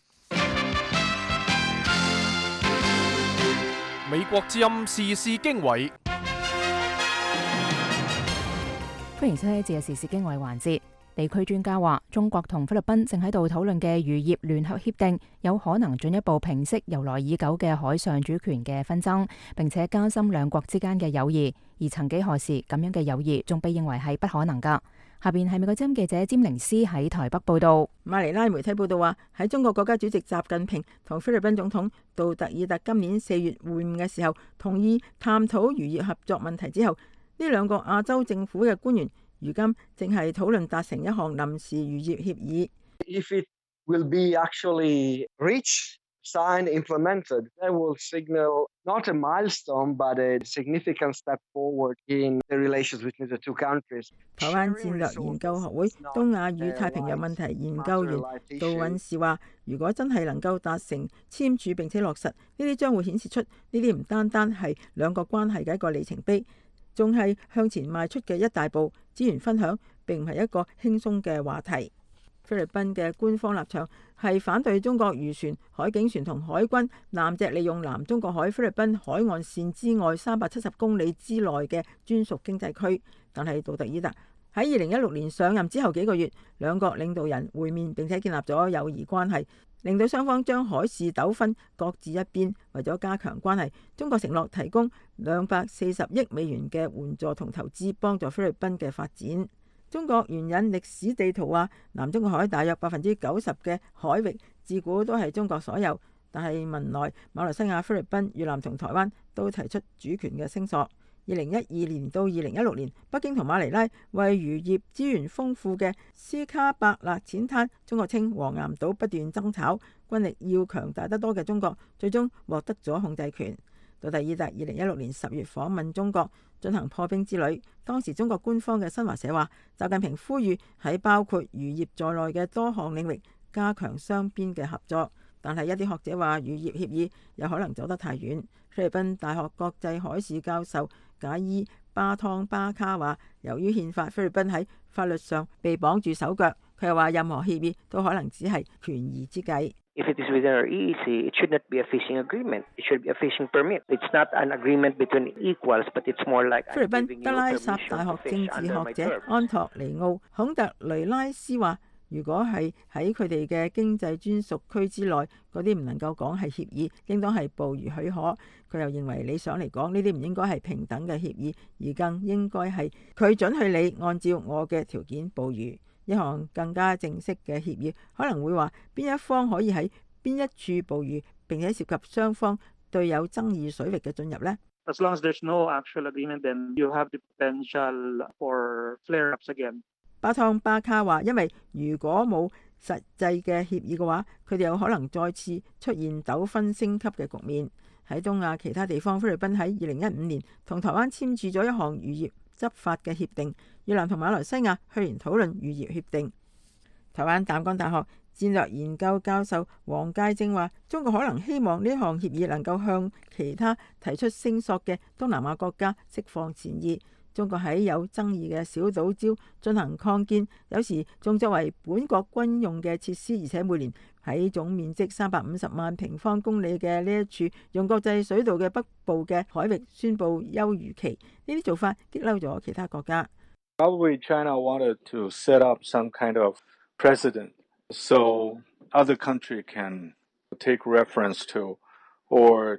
美國之音時事經緯。 歡迎收聽今日時事經緯環節。地區專家話，中國同菲律賓正喺度討論嘅漁業聯合協定，有可能進一步平息由來已久嘅海上主權嘅紛爭，並且加深兩國之間嘅友誼。而曾幾何時，咁樣嘅友誼仲被認為係不可能噶。下邊係美國之音記者詹寧斯喺台北報道。 馬尼拉媒體報道話，喺中國國家主席習近平同菲律賓總統杜特爾特今年4月會晤嘅時候，同意探討漁業合作問題之後，呢兩個亞洲政府嘅官員如今正係討論達成一項臨時漁業協議。 If it will be actually reached, signed, implemented, that will signal not a milestone, but a significant step forward in the relations between the two countries. 台灣戰略研究學會東亞與太平洋問題研究員杜韻士話，如果真係能夠達成簽署並且落實，呢啲將會顯示出呢啲唔單單係兩國關係嘅一個里程碑，仲係向前邁出嘅一大步。資源分享並唔係一個輕鬆嘅話題。菲律賓嘅官方立場係反對中國漁船、海警船同海軍艦隻利用南中國海菲律賓海岸線之外370公里之內嘅專屬經濟區。但係杜特爾特喺2016年上任之後幾個月，兩國領導人會面並且建立咗友誼關係，令到雙方將海事糾紛擱置一邊。為咗加強關係，中國承諾提供240億美元嘅援助同投資，幫助菲律賓嘅發展。中國援引歷史地圖話，南中國海大約90%嘅海域自古都係中國所有，但係文萊、馬來西亞、菲律賓、越南同台灣都提出主權嘅聲索。2012年到2016年，北京同馬尼拉為漁業資源豐富嘅斯卡伯勒淺灘，中國稱黃岩島不斷爭吵，軍力要強大得多嘅中國最終獲得咗控制權。杜特爾特2016年10月訪問中國，進行破冰之旅。當時中國官方嘅新華社話，習近平呼籲喺包括漁業在內嘅多項領域加強雙邊嘅合作。但係一啲學者話，漁業協議有可能走得太遠。菲律賓大學國際海事教授賈伊巴湯巴卡話，由於憲法菲律賓喺法律上被綁住手腳，佢又話任何協議都可能只係權宜之計。 If it is within our EEC, it should not be a fishing agreement. It should be a fishing permit. It's not an agreement between equals, but it's more like 菲律賓德拉薩大學政治學者安托尼奧孔特雷拉斯話，如果係喺佢哋嘅經濟專屬區之內，嗰啲唔能夠講係協議，應當係捕魚許可。佢又認為理想嚟講，呢啲唔應該係平等嘅協議，而更應該係佢准許你按照我嘅條件捕魚。一項更加正式嘅協議可能會話邊一方可以喺邊一處捕魚，並且涉及雙方對有爭議水域嘅進入呢。 As long as there's no actual agreement, then you have the potential for flare-ups again. 巴湯巴卡話，因為如果冇實際嘅協議嘅話，佢哋有可能再次出現糾紛升級嘅局面。喺東亞其他地方，菲律賓喺2015年同台灣簽署咗一項漁業執法嘅協定，越南同馬來西亞去年討論漁業協定。台灣淡江大學戰略研究教授黃介正話，中國可能希望呢項協議能夠向其他提出聲索嘅東南亞國家釋放善意。中國喺有爭議嘅小島礁進行擴建，有時仲作為本國軍用嘅設施，而且每年喺總面積350萬平方公里嘅呢一處用國際水道嘅北部嘅海域宣布休漁期，呢啲做法激嬲咗其他國家。 Probably China wanted to set up some kind of precedent, so other country can take reference to or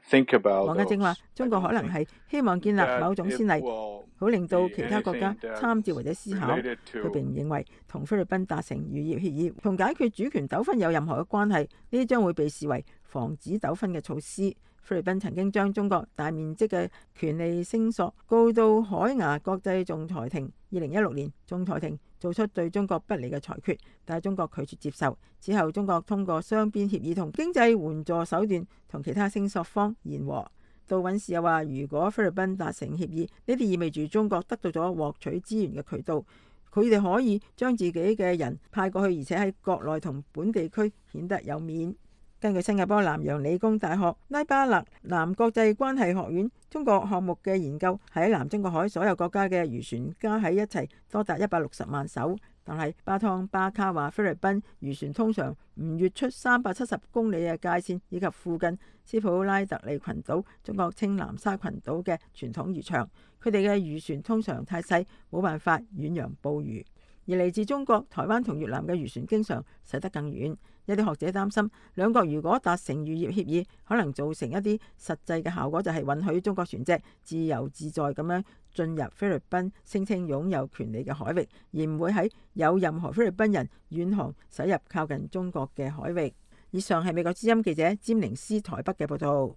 think about。 黃家正話，中國可能係希望建立某種先例，好令到其他國家參照或者思考。佢並唔認為同菲律賓達成漁業協議同解決主權糾紛有任何嘅關係，呢啲將會被視為防止糾紛嘅措施。菲律賓曾經將中國大面積嘅權利聲索告到海牙國際仲裁庭。2016年，仲裁庭做出對中國不利嘅裁決，但係中國拒絕接受。之後，中國通過雙邊協議同經濟援助手段同其他聲索方言和。杜韻視又話，如果菲律賓達成協議，呢啲意味住中國得到咗獲取資源嘅渠道，佢哋可以將自己嘅人派過去，而且喺國內同本地區顯得有面。根據新加坡南洋理工大學拉巴勒南國際關係學院中國項目嘅研究，喺南中國海所有國家嘅漁船加喺一齊多達160萬艘，但係巴湯巴卡話菲律賓漁船通常唔越出370公里嘅界線，以及附近斯普拉特利群島，中國稱南沙群島嘅傳統漁場，佢哋嘅漁船通常太細，冇辦法遠洋捕魚，而嚟自中國、台灣同越南嘅漁船經常駛得更遠。一啲學者擔心，兩國如果達成漁業協議，可能造成一啲實際嘅效果，就係允許中國船隻自由自在咁樣進入菲律賓聲稱擁有權利嘅海域，而唔會喺有任何菲律賓人遠航駛入靠近中國嘅海域。以上係美國之音記者詹寧斯台北嘅報道。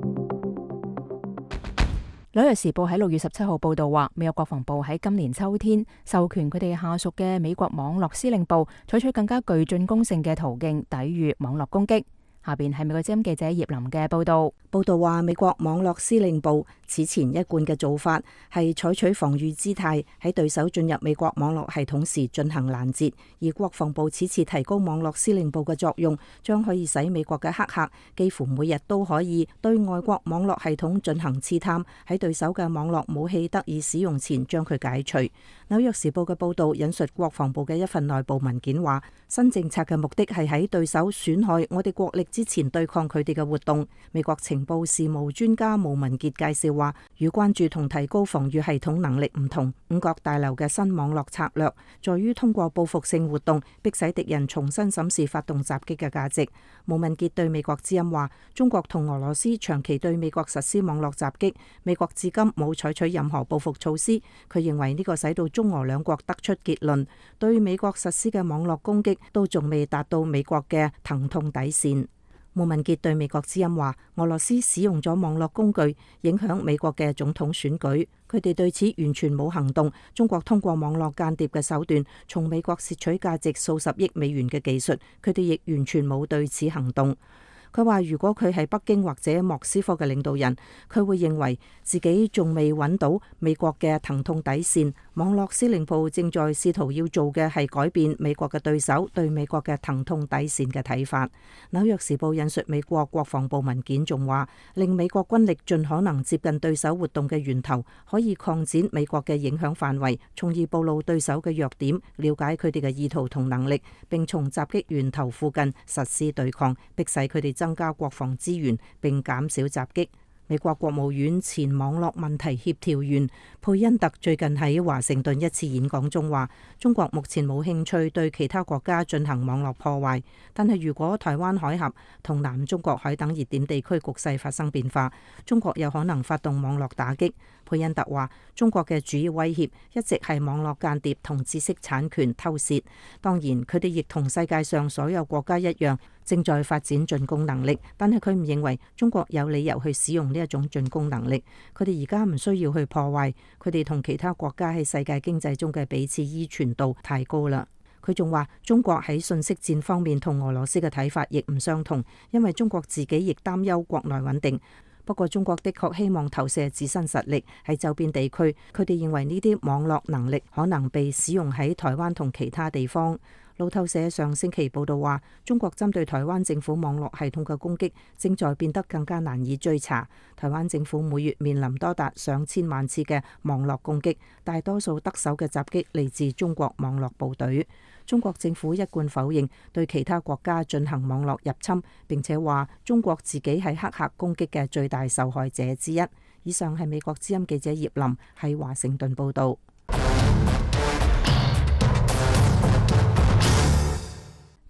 紐約時報喺6月17號報道話，美國國防部喺今年秋天授權佢哋下屬嘅美國網絡司令部採取更加具進攻性嘅途徑抵禦網絡攻擊。下邊係美國之音記者葉林嘅報道。 報道話，美國網絡司令部此前一貫嘅做法係採取防禦姿態，喺對手進入美國網絡系統時進行攔截。而國防部此次提高網絡司令部嘅作用，將可以使美國嘅黑客幾乎每日都可以對外國網絡系統進行刺探，喺對手嘅網絡武器得以使用前將佢解除。紐約時報嘅報道引述國防部嘅一份內部文件話，新政策嘅目的係喺對手損害我哋國力之前對抗佢哋嘅活動。美國情報事務專家毛文傑介紹話，與關注同提高防禦系統能力唔同，五角大樓嘅新網絡策略在於通過報復性活動迫使敵人重新審視發動襲擊嘅價值。毛文傑對美國之音話，中國同俄羅斯長期對美國實施網絡襲擊，美國至今冇採取任何報復措施。佢認為呢個使到中俄兩國得出結論，對美國實施嘅網絡攻擊都仲未達到美國嘅疼痛底線。毛文傑對美國之音話，俄羅斯使用咗網絡工具影響美國嘅總統選舉，佢哋對此完全冇行動。中國通過網絡間諜嘅手段從美國竊取價值數十億美元嘅技術，佢哋亦完全冇對此行動。佢話，如果佢係北京或者莫斯科嘅領導人，佢會認為自己仲未揾到美國嘅疼痛底線。網絡司令部正在試圖要做嘅係改變美國嘅對手對美國嘅疼痛底線嘅睇法。紐約時報引述美國國防部文件仲話，令美國軍力盡可能接近對手活動嘅源頭，可以擴展美國嘅影響範圍，從而暴露對手嘅弱點，了解佢哋嘅意圖同能力，並從襲擊源頭附近實施對抗，迫使佢哋增加國防資源並減少襲擊。美國國務院前網絡問題協調員佩恩特最近喺華盛頓一次演講中話，中國目前冇興趣對其他國家進行網絡破壞，但係如果台灣海峽同南中國海等熱點地區局勢發生變化，中國有可能發動網絡打擊。佩恩特話，中國嘅主要威脅一直係網絡間諜同知識產權偷竊，當然佢哋亦同世界上所有國家一樣正在發展進攻能力，但係佢唔認為中國有理由去使用呢一種進攻能力。佢哋而家唔需要去破壞，佢哋同其他國家喺世界經濟中嘅彼此依存度太高啦。佢仲話，中國喺信息戰方面同俄羅斯嘅睇法亦唔相同，因為中國自己亦擔憂國內穩定。不過中國的確希望投射自身實力喺周邊地區，佢哋認為呢啲網絡能力可能被使用喺台灣同其他地方。路透社上星期報道話，中國針對台灣政府網絡系統嘅攻擊正在變得更加難以追查。台灣政府每月面臨多達上千萬次嘅網絡攻擊，大多數得手嘅襲擊嚟自中國網絡部隊。中國政府一貫否認對其他國家進行網絡入侵，並且話中國自己係黑客攻擊嘅最大受害者之一。以上係美國之音記者葉林喺華盛頓報道。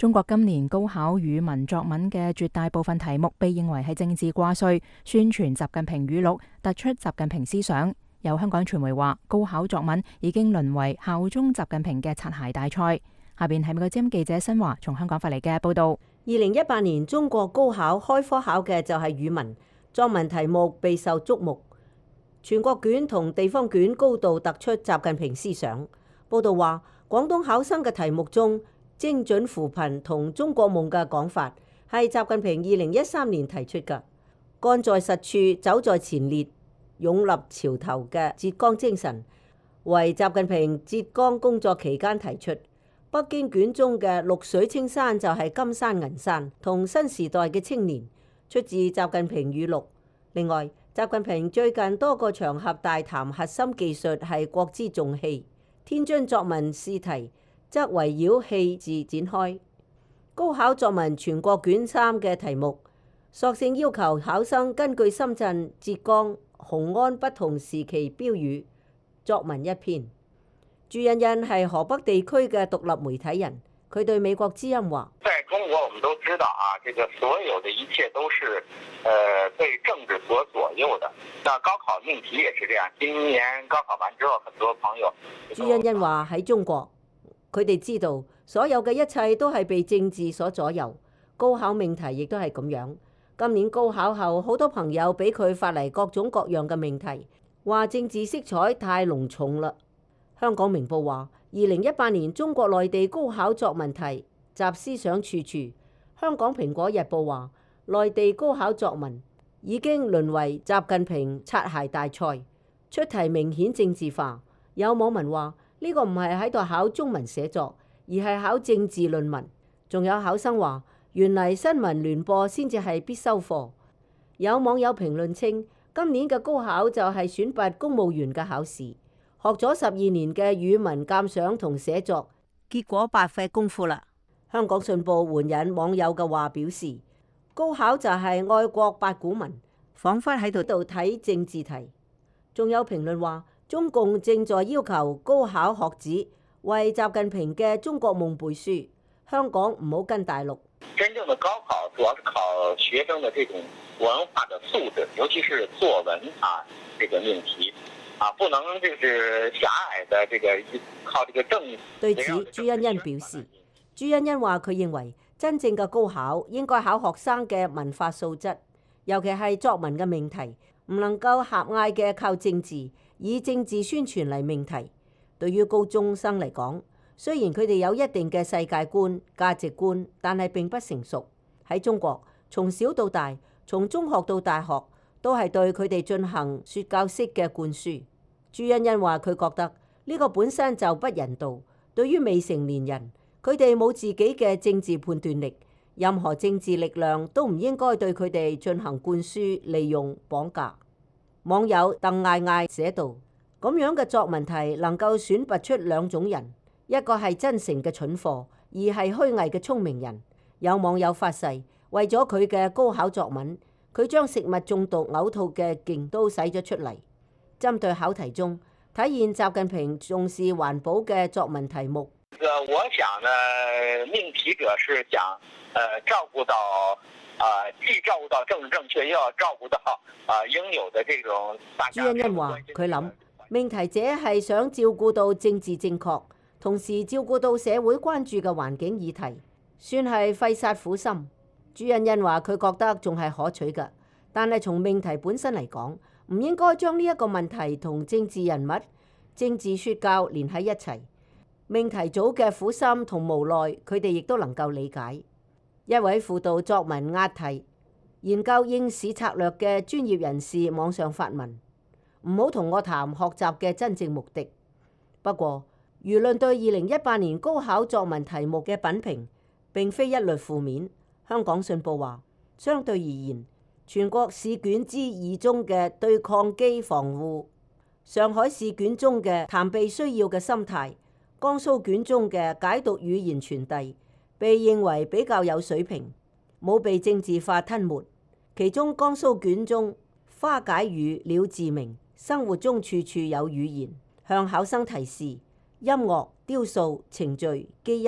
中國今年高考語文作文嘅絕大部分題目被認為係政治掛帥，宣傳習近平語錄，突出習近平思想。有香港傳媒話，高考作文已經淪為效忠習近平嘅擦鞋大賽。下邊係美國之音記者新華從香港發嚟嘅報道。 2018年中國高考開科考嘅就係語文，作文題目備受矚目，全國卷同地方卷高度突出習近平思想。報道話，廣東考生嘅題目中，精準扶貧同中國夢嘅講法係習近平2013年提出嘅，幹在實處，走在前列，勇立潮頭嘅浙江精神，為習近平浙江工作期間提出。北京卷中嘅綠水青山就係金山銀山，同新時代嘅青年，出自習近平語錄。另外，習近平最近多個場合大談核心技術係國之重器，天津作文試題則圍繞器字展開。高考作文全國卷3嘅題目，索性要求考生根據深圳、浙江、雄安不同時期標語作文一篇。朱茵茵係河北地區嘅獨立媒體人，佢對美國之音話： 在中國，我們都知道啊，這個所有的一切都是，被政治所左右的。那高考命題也是這樣。今年高考完之後，很多朋友。 朱茵茵話喺中國，佢哋知道所有嘅一切都係被政治所左右，高考命題亦都係咁樣。今年高考後，好多朋友俾佢發嚟各種各樣嘅命題，話政治色彩太濃重啦。香港明報話，2018年中國內地高考作文題集思想處處。香港蘋果日報話，內地高考作文已經淪為習近平擦鞋大賽，出題明顯政治化。有網民話，呢個唔係喺度考中文寫作，而係考政治論文。仲有考生話，原嚟新聞聯播先至係必修課。有網友評論稱，今年嘅高考就係選拔公務員嘅考試。學咗12年嘅語文鑑賞同寫作，結果白費功夫啦。香港信報援引網友嘅話表示，高考就係愛國八股文，彷彿喺度睇政治題。仲有評論話，中共正在要求高考學子為習近平嘅中國夢背書，香港唔好跟大陸。 真正的高考主要是考學生的這種文化的素質，尤其是作文啊，這個命題。不能就是狹隘的這個靠這個政治。 對此，朱茵茵表示，朱茵茵話佢認為真正嘅高考應該考學生嘅文化素質，尤其係作文嘅命題，唔能夠狹隘嘅靠政治，以政治宣傳嚟命題。對於高中生嚟講，雖然佢哋有一定嘅世界觀、價值觀，但係並不成熟。喺中國，從小到大，從中學到大學，都係對佢哋進行說教式嘅灌輸。朱茵茵話：佢覺得呢個本身就不人道。對於未成年人，佢哋冇自己嘅政治判斷力，任何政治力量都唔應該對佢哋進行灌輸、利用、綁架。網友鄧艾艾寫道：咁樣嘅作文題能夠選拔出兩種人，一個係真誠嘅蠢貨，二係虛偽嘅聰明人。有網友發誓，為咗佢嘅高考作文，佢將食物中毒嘔吐嘅勁都使咗出嚟。針對考題中體現習近平重視環保嘅作文題目， 我想呢，命題者是想照顧到既照顧到政治正確，又要照顧到應有的這種。 朱茵茵話：佢諗命題者係想照顧到政治正確，同時照顧到社會關注嘅環境議題，算係費煞苦心。朱茵茵話：佢覺得仲係可取嘅，但係從命題本身嚟講，唔應該將呢一個問題同政治人物、政治說教連喺一齊。命題組嘅苦心同無奈，佢哋亦都能夠理解。一位輔導作文押題、研究應試策略嘅專業人士網上發文：唔好同我談學習嘅真正目的。不過，輿論對2018年高考作文題目嘅品評並非一律負面。香港信報話，相對而言，全國試卷之2中嘅對抗機防護，上海試卷中嘅談備需要嘅心態，江蘇卷中嘅解讀語言傳遞，被認為比較有水平，冇被政治化吞沒。其中江蘇卷中花解語了自明，生活中處處有語言，向考生提示音樂、雕塑、程序、基因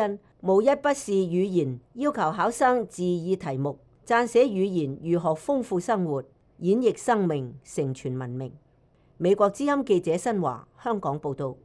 無一不是語言要求考生自議題目，撰寫語言如何豐富生活、演繹生命、承傳文明。美國之音記者新華香港報道。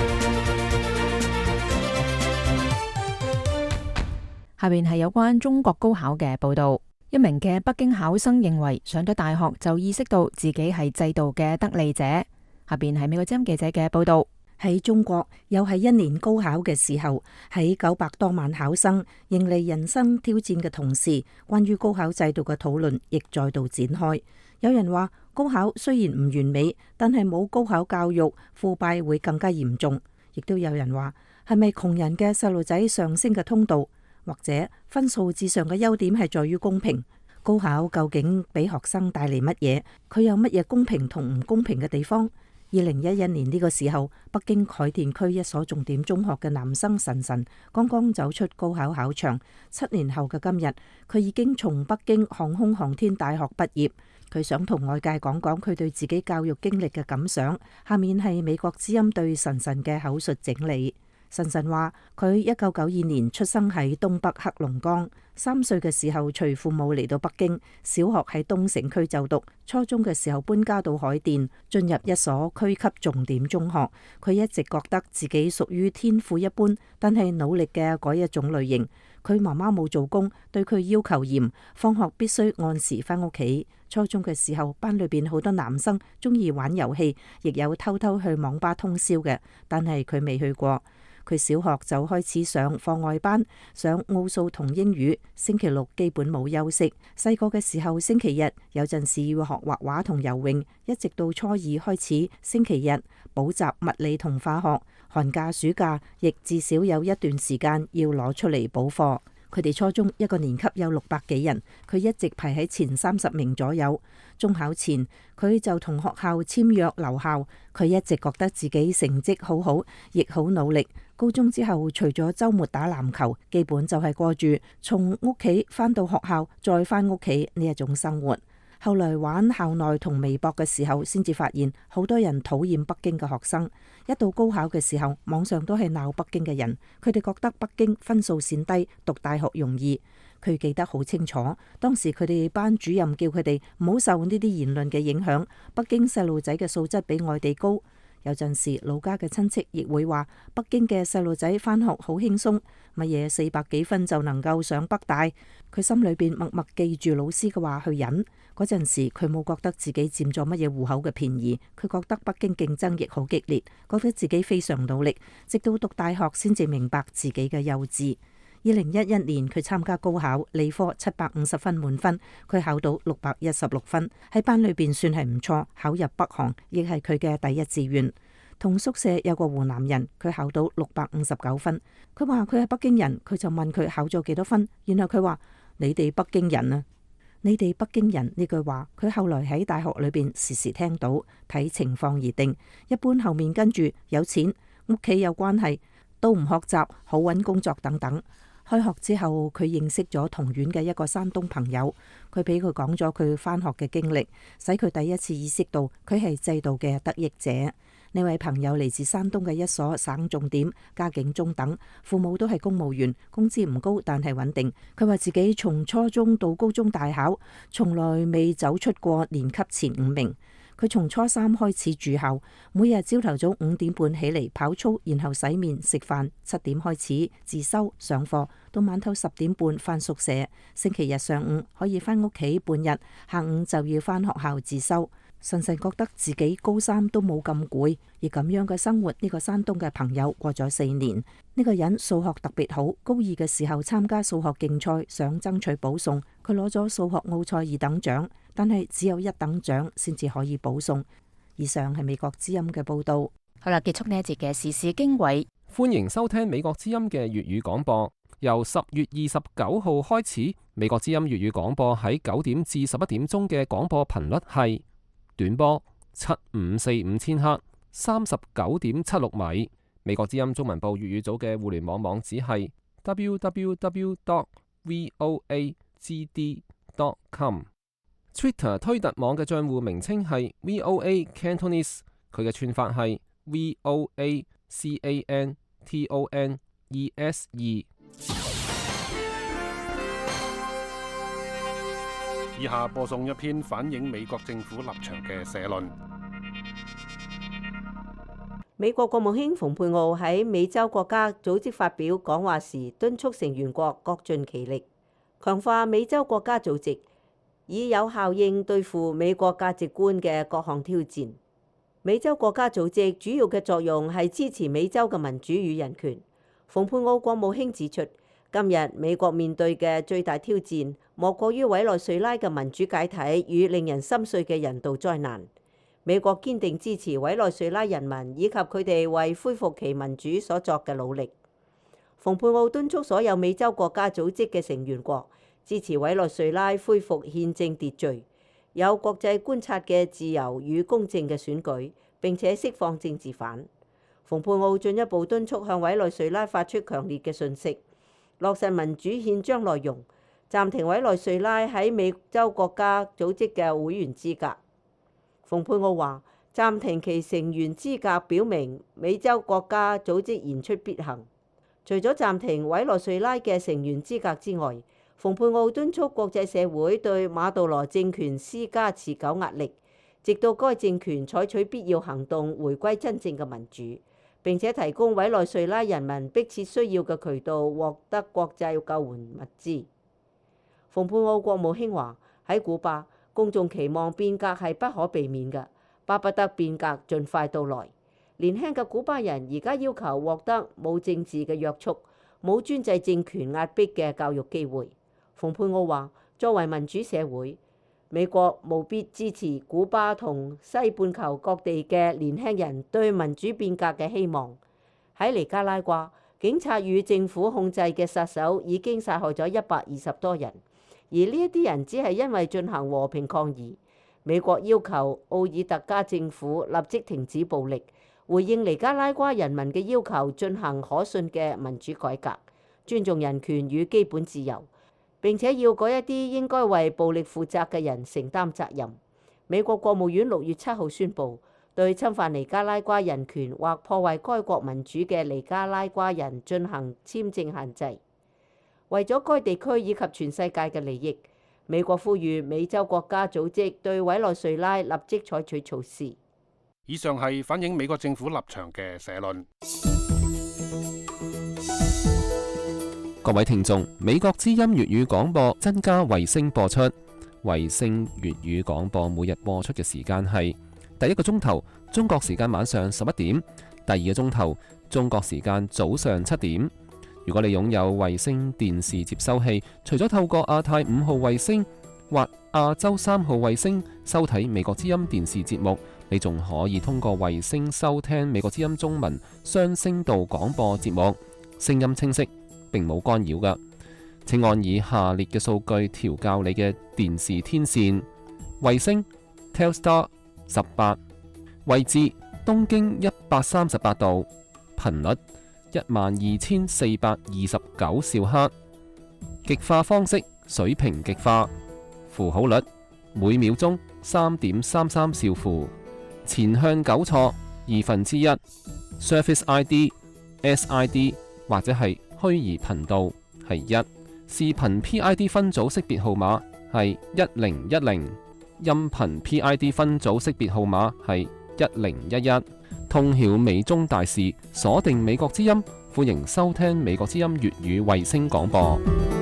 下面係有關中國高考嘅報道。一名嘅北京考生認為上咗大學就意識到自己係制度嘅得利者。下邊係美國之音記者嘅報道。 喺中國又係一年高考嘅時候，喺900多萬考生迎嚟人生挑戰嘅同時，關於高考制度嘅討論亦再度展開。有人話高考雖然唔完美，但係冇高考教育，腐敗會更加嚴重。亦都有人話係咪窮人嘅細路仔上升嘅通道？或者分數至上嘅優點係在於公平。高考究竟俾學生帶嚟乜嘢？佢有乜嘢公平同唔公平嘅地方？2011年呢個時候，北京海淀區一所重點中學嘅男生陳晨剛剛走出高考考場。7年後嘅今日，佢已經從北京航空航天大學畢業。佢想同外界講講佢對自己教育經歷嘅感想。下面係美國之音對陳晨嘅口述整理。陳晨話：佢1992年出生喺東北黑龍江，3歲嘅時候隨父母嚟到北京，小學喺東城區就讀，初中嘅時候搬家到海淀，進入一所區級重點中學。佢一直覺得自己屬於天賦一般，但係努力嘅嗰一種類型。佢媽媽冇做工，對佢要求嚴，放學必須按時返屋企。初中嘅時候，班裏邊好多男生中意玩遊戲，亦有偷偷去網吧通宵嘅，但係佢未去過。佢小學就開始上課外班，上奧數同英語，星期六基本冇休息。細個嘅時候，星期日有陣時要學畫畫同游泳，一直到初二開始，星期日補習物理同化學，寒假暑假亦至少有一段時間要攞出嚟補課。佢哋初中一個年級有600幾人，佢一直排喺前30名左右。中考前，佢就同學校簽約留校。佢一直覺得自己成績好好，亦好努力。高中之後，除咗週末打籃球，基本就係過住從屋企返到學校再返屋企呢一種生活。後來玩校內同微博嘅時候，先至發現好多人討厭北京嘅學生。一到高考嘅時候，網上都係鬧北京嘅人，佢哋覺得北京分數線低，讀大學容易。佢記得好清楚，當時佢哋班主任叫佢哋唔好受呢啲言論嘅影響。北京細路仔嘅素質比外地高。有陣時老家嘅親戚亦會話北京嘅細路仔返學好輕鬆，乜嘢400幾分就能夠上北大。佢心裏邊默默記住老師嘅話去忍。嗰陣時佢冇覺得自己佔咗乜嘢戶口嘅便宜，佢覺得北京競爭亦好激烈，覺得自己非常努力，直到讀大學先至明白自己嘅幼稚。2011年佢參加高考，理科750分滿分，佢考到616分，喺班裏邊算係唔錯，考入北航，亦係佢嘅第一志願。同宿舍有個湖南人，佢考到659分，佢話佢係北京人，佢就問佢考咗幾多分，然後佢話你哋北京人啊，你哋北京人呢句話，佢後來喺大學裏邊時時聽到，睇情況而定，一般後面跟住有錢、屋企有關係、都唔學習、好揾工作等等。開學之後，佢認識咗同院嘅一個山東朋友，佢俾佢講咗佢返學嘅經歷，使佢第一次意識到佢係制度嘅得益者。呢位朋友嚟自山東嘅一所省重點，家境中等，父母都係公務員，工資唔高但係穩定。佢話自己從初中到高中大考，從來未走出過年級前5名。佢從初3開始住校，每日朝頭早5點半起嚟跑操，然後洗面食飯，7點開始自修上課，到晚頭10點半返宿舍。星期日上午可以返屋企半日，下午就要返學校自修。陳晨覺得自己高3都冇咁攰，而咁樣嘅生活，呢個山東嘅朋友過咗4年。呢個人數學特別好，高2嘅時候參加數學競賽，想爭取保送，佢攞咗數學奧賽2等獎，但係只有1等獎先至可以保送。以上係美國之音嘅報道。 好啦，結束呢一節嘅時事經緯。 歡迎收聽美國之音嘅粵語廣播。由10月29號開始，美國之音粵語廣播喺9點至11點鐘嘅廣播頻率係短波7545千赫39.76米。美國之音中文部粵語組嘅互聯網網址係 www.voagd.com。Twitter 推特網嘅賬戶名稱係 VOA Cantonese， 佢嘅串法係 VOA CANTONESE。 以下播送一篇反映美國政府立場嘅社論。 美國國務卿蓬佩奧喺美洲國家組織發表講話時，敦促成員國各盡其力，強化美洲國家組織，以有效應對付美國價值觀嘅各項挑戰。美洲國家組織主要嘅作用係支持美洲嘅民主與人權。蓬佩奧國務卿指出，今日美國面對嘅最大挑戰，莫過於委內瑞拉嘅民主解體與令人心碎嘅人道災難。美國堅定支持委內瑞拉人民以及佢哋為恢復其民主所作嘅努力。蓬佩奧敦促所有美洲國家組織嘅成員國支持委內瑞拉恢復憲政秩序，有國際觀察嘅自由與公正嘅選舉，並且釋放政治犯。蓬佩奧進一步敦促向委內瑞拉發出強烈嘅訊息，落實民主憲章內容，暫停委內瑞拉喺美洲國家組織嘅會員資格。蓬佩奧話：暫停其成員資格表明美洲國家組織言出必行。除咗暫停委內瑞拉嘅成員資格之外，蓬佩奧敦促國際社會對馬杜羅政權施加持久壓力，直到該政權採取必要行動，回歸真正嘅民主，並且提供委內瑞拉人民迫切需要嘅渠道，獲得國際救援物資。蓬佩奧國務卿話：喺古巴，公眾期望變革係不可避免嘅，巴不得變革盡快到來。年輕嘅古巴人而家要求獲得冇政治嘅約束、冇專制政權壓迫嘅教育機會。蓬佩奧話：作為民主社會，美國務必支持古巴同西半球各地嘅年輕人對民主變革嘅希望。喺尼加拉瓜，警察與政府控制嘅殺手已經殺害咗120多人，而呢一啲人只係因為進行和平抗議。美國要求奧爾特加政府立即停止暴力，回應尼加拉瓜人民嘅要求，進行可信嘅民主改革，尊重人權與基本自由，並且要嗰一啲應該為暴力負責嘅人承擔責任。美國國務院6月7號宣布，對侵犯尼加拉瓜人權或破壞該國民主嘅尼加拉瓜人進行簽證限制。為咗該地區以及全世界嘅利益，美國呼籲美洲國家組織對委內瑞拉立即採取措施。 以上係反映美國政府立場嘅社論。 各位聽眾，美國之音粵語廣播增加衛星播出。衛星粵語廣播每日播出嘅時間係第一個鐘頭中國時間晚上11點，第二個鐘頭中國時間早上7點。如果你擁有衛星電視接收器，除咗透過亞太5號衛星或亞洲3號衛星收睇美國之音電視節目，你仲可以通過衛星收聽美國之音中文雙聲道廣播節目，聲音清晰，並冇干擾㗎。請按以下列嘅數據調校你嘅電視天線：衛星 Telstar 18，位置東經138度，頻率12429兆赫，極化方式水平極化，符號率每秒鐘3.33兆符，前向糾錯1/2， Surface ID、SID 或者係虛擬頻道係1，視頻 PID 分組識別號碼係1010，音頻 PID 分組識別號碼係1011。通曉美中大事，鎖定美國之音，歡迎收聽美國之音粵語衛星廣播。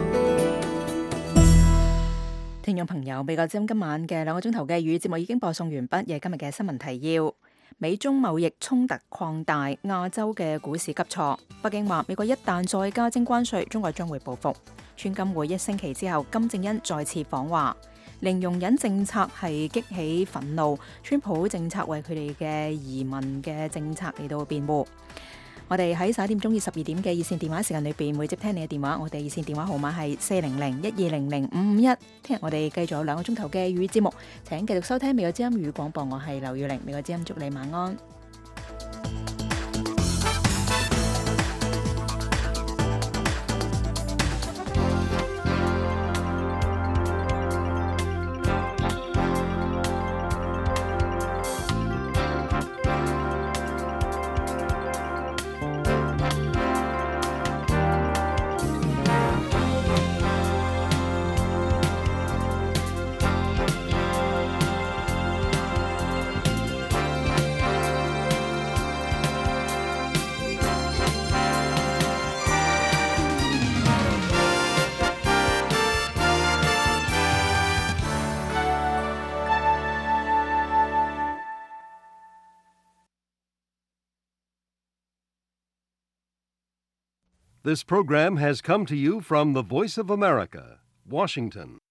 聽眾朋友，美國之音今晚嘅2個鐘頭嘅粵語節目已經播送完畢，係今日嘅新聞提要。美中貿易衝突擴大，亞洲嘅股市急挫。北京話美國一旦再加徵關稅，中國將會報復。川金會1星期之後，金正恩再次訪華。零容忍政策係激起憤怒，川普政策為佢哋嘅移民嘅政策嚟到辯護。我哋喺11點鐘至12點嘅熱線電話時間裏邊會接聽你嘅電話，我哋熱線電話號碼係400-1200-551。聽日我哋繼續有2個鐘頭嘅粵語節目，請繼續收聽美國之音粵語廣播，我係劉玉玲，美國之音祝你晚安。 This program has come to you from the Voice of America, Washington.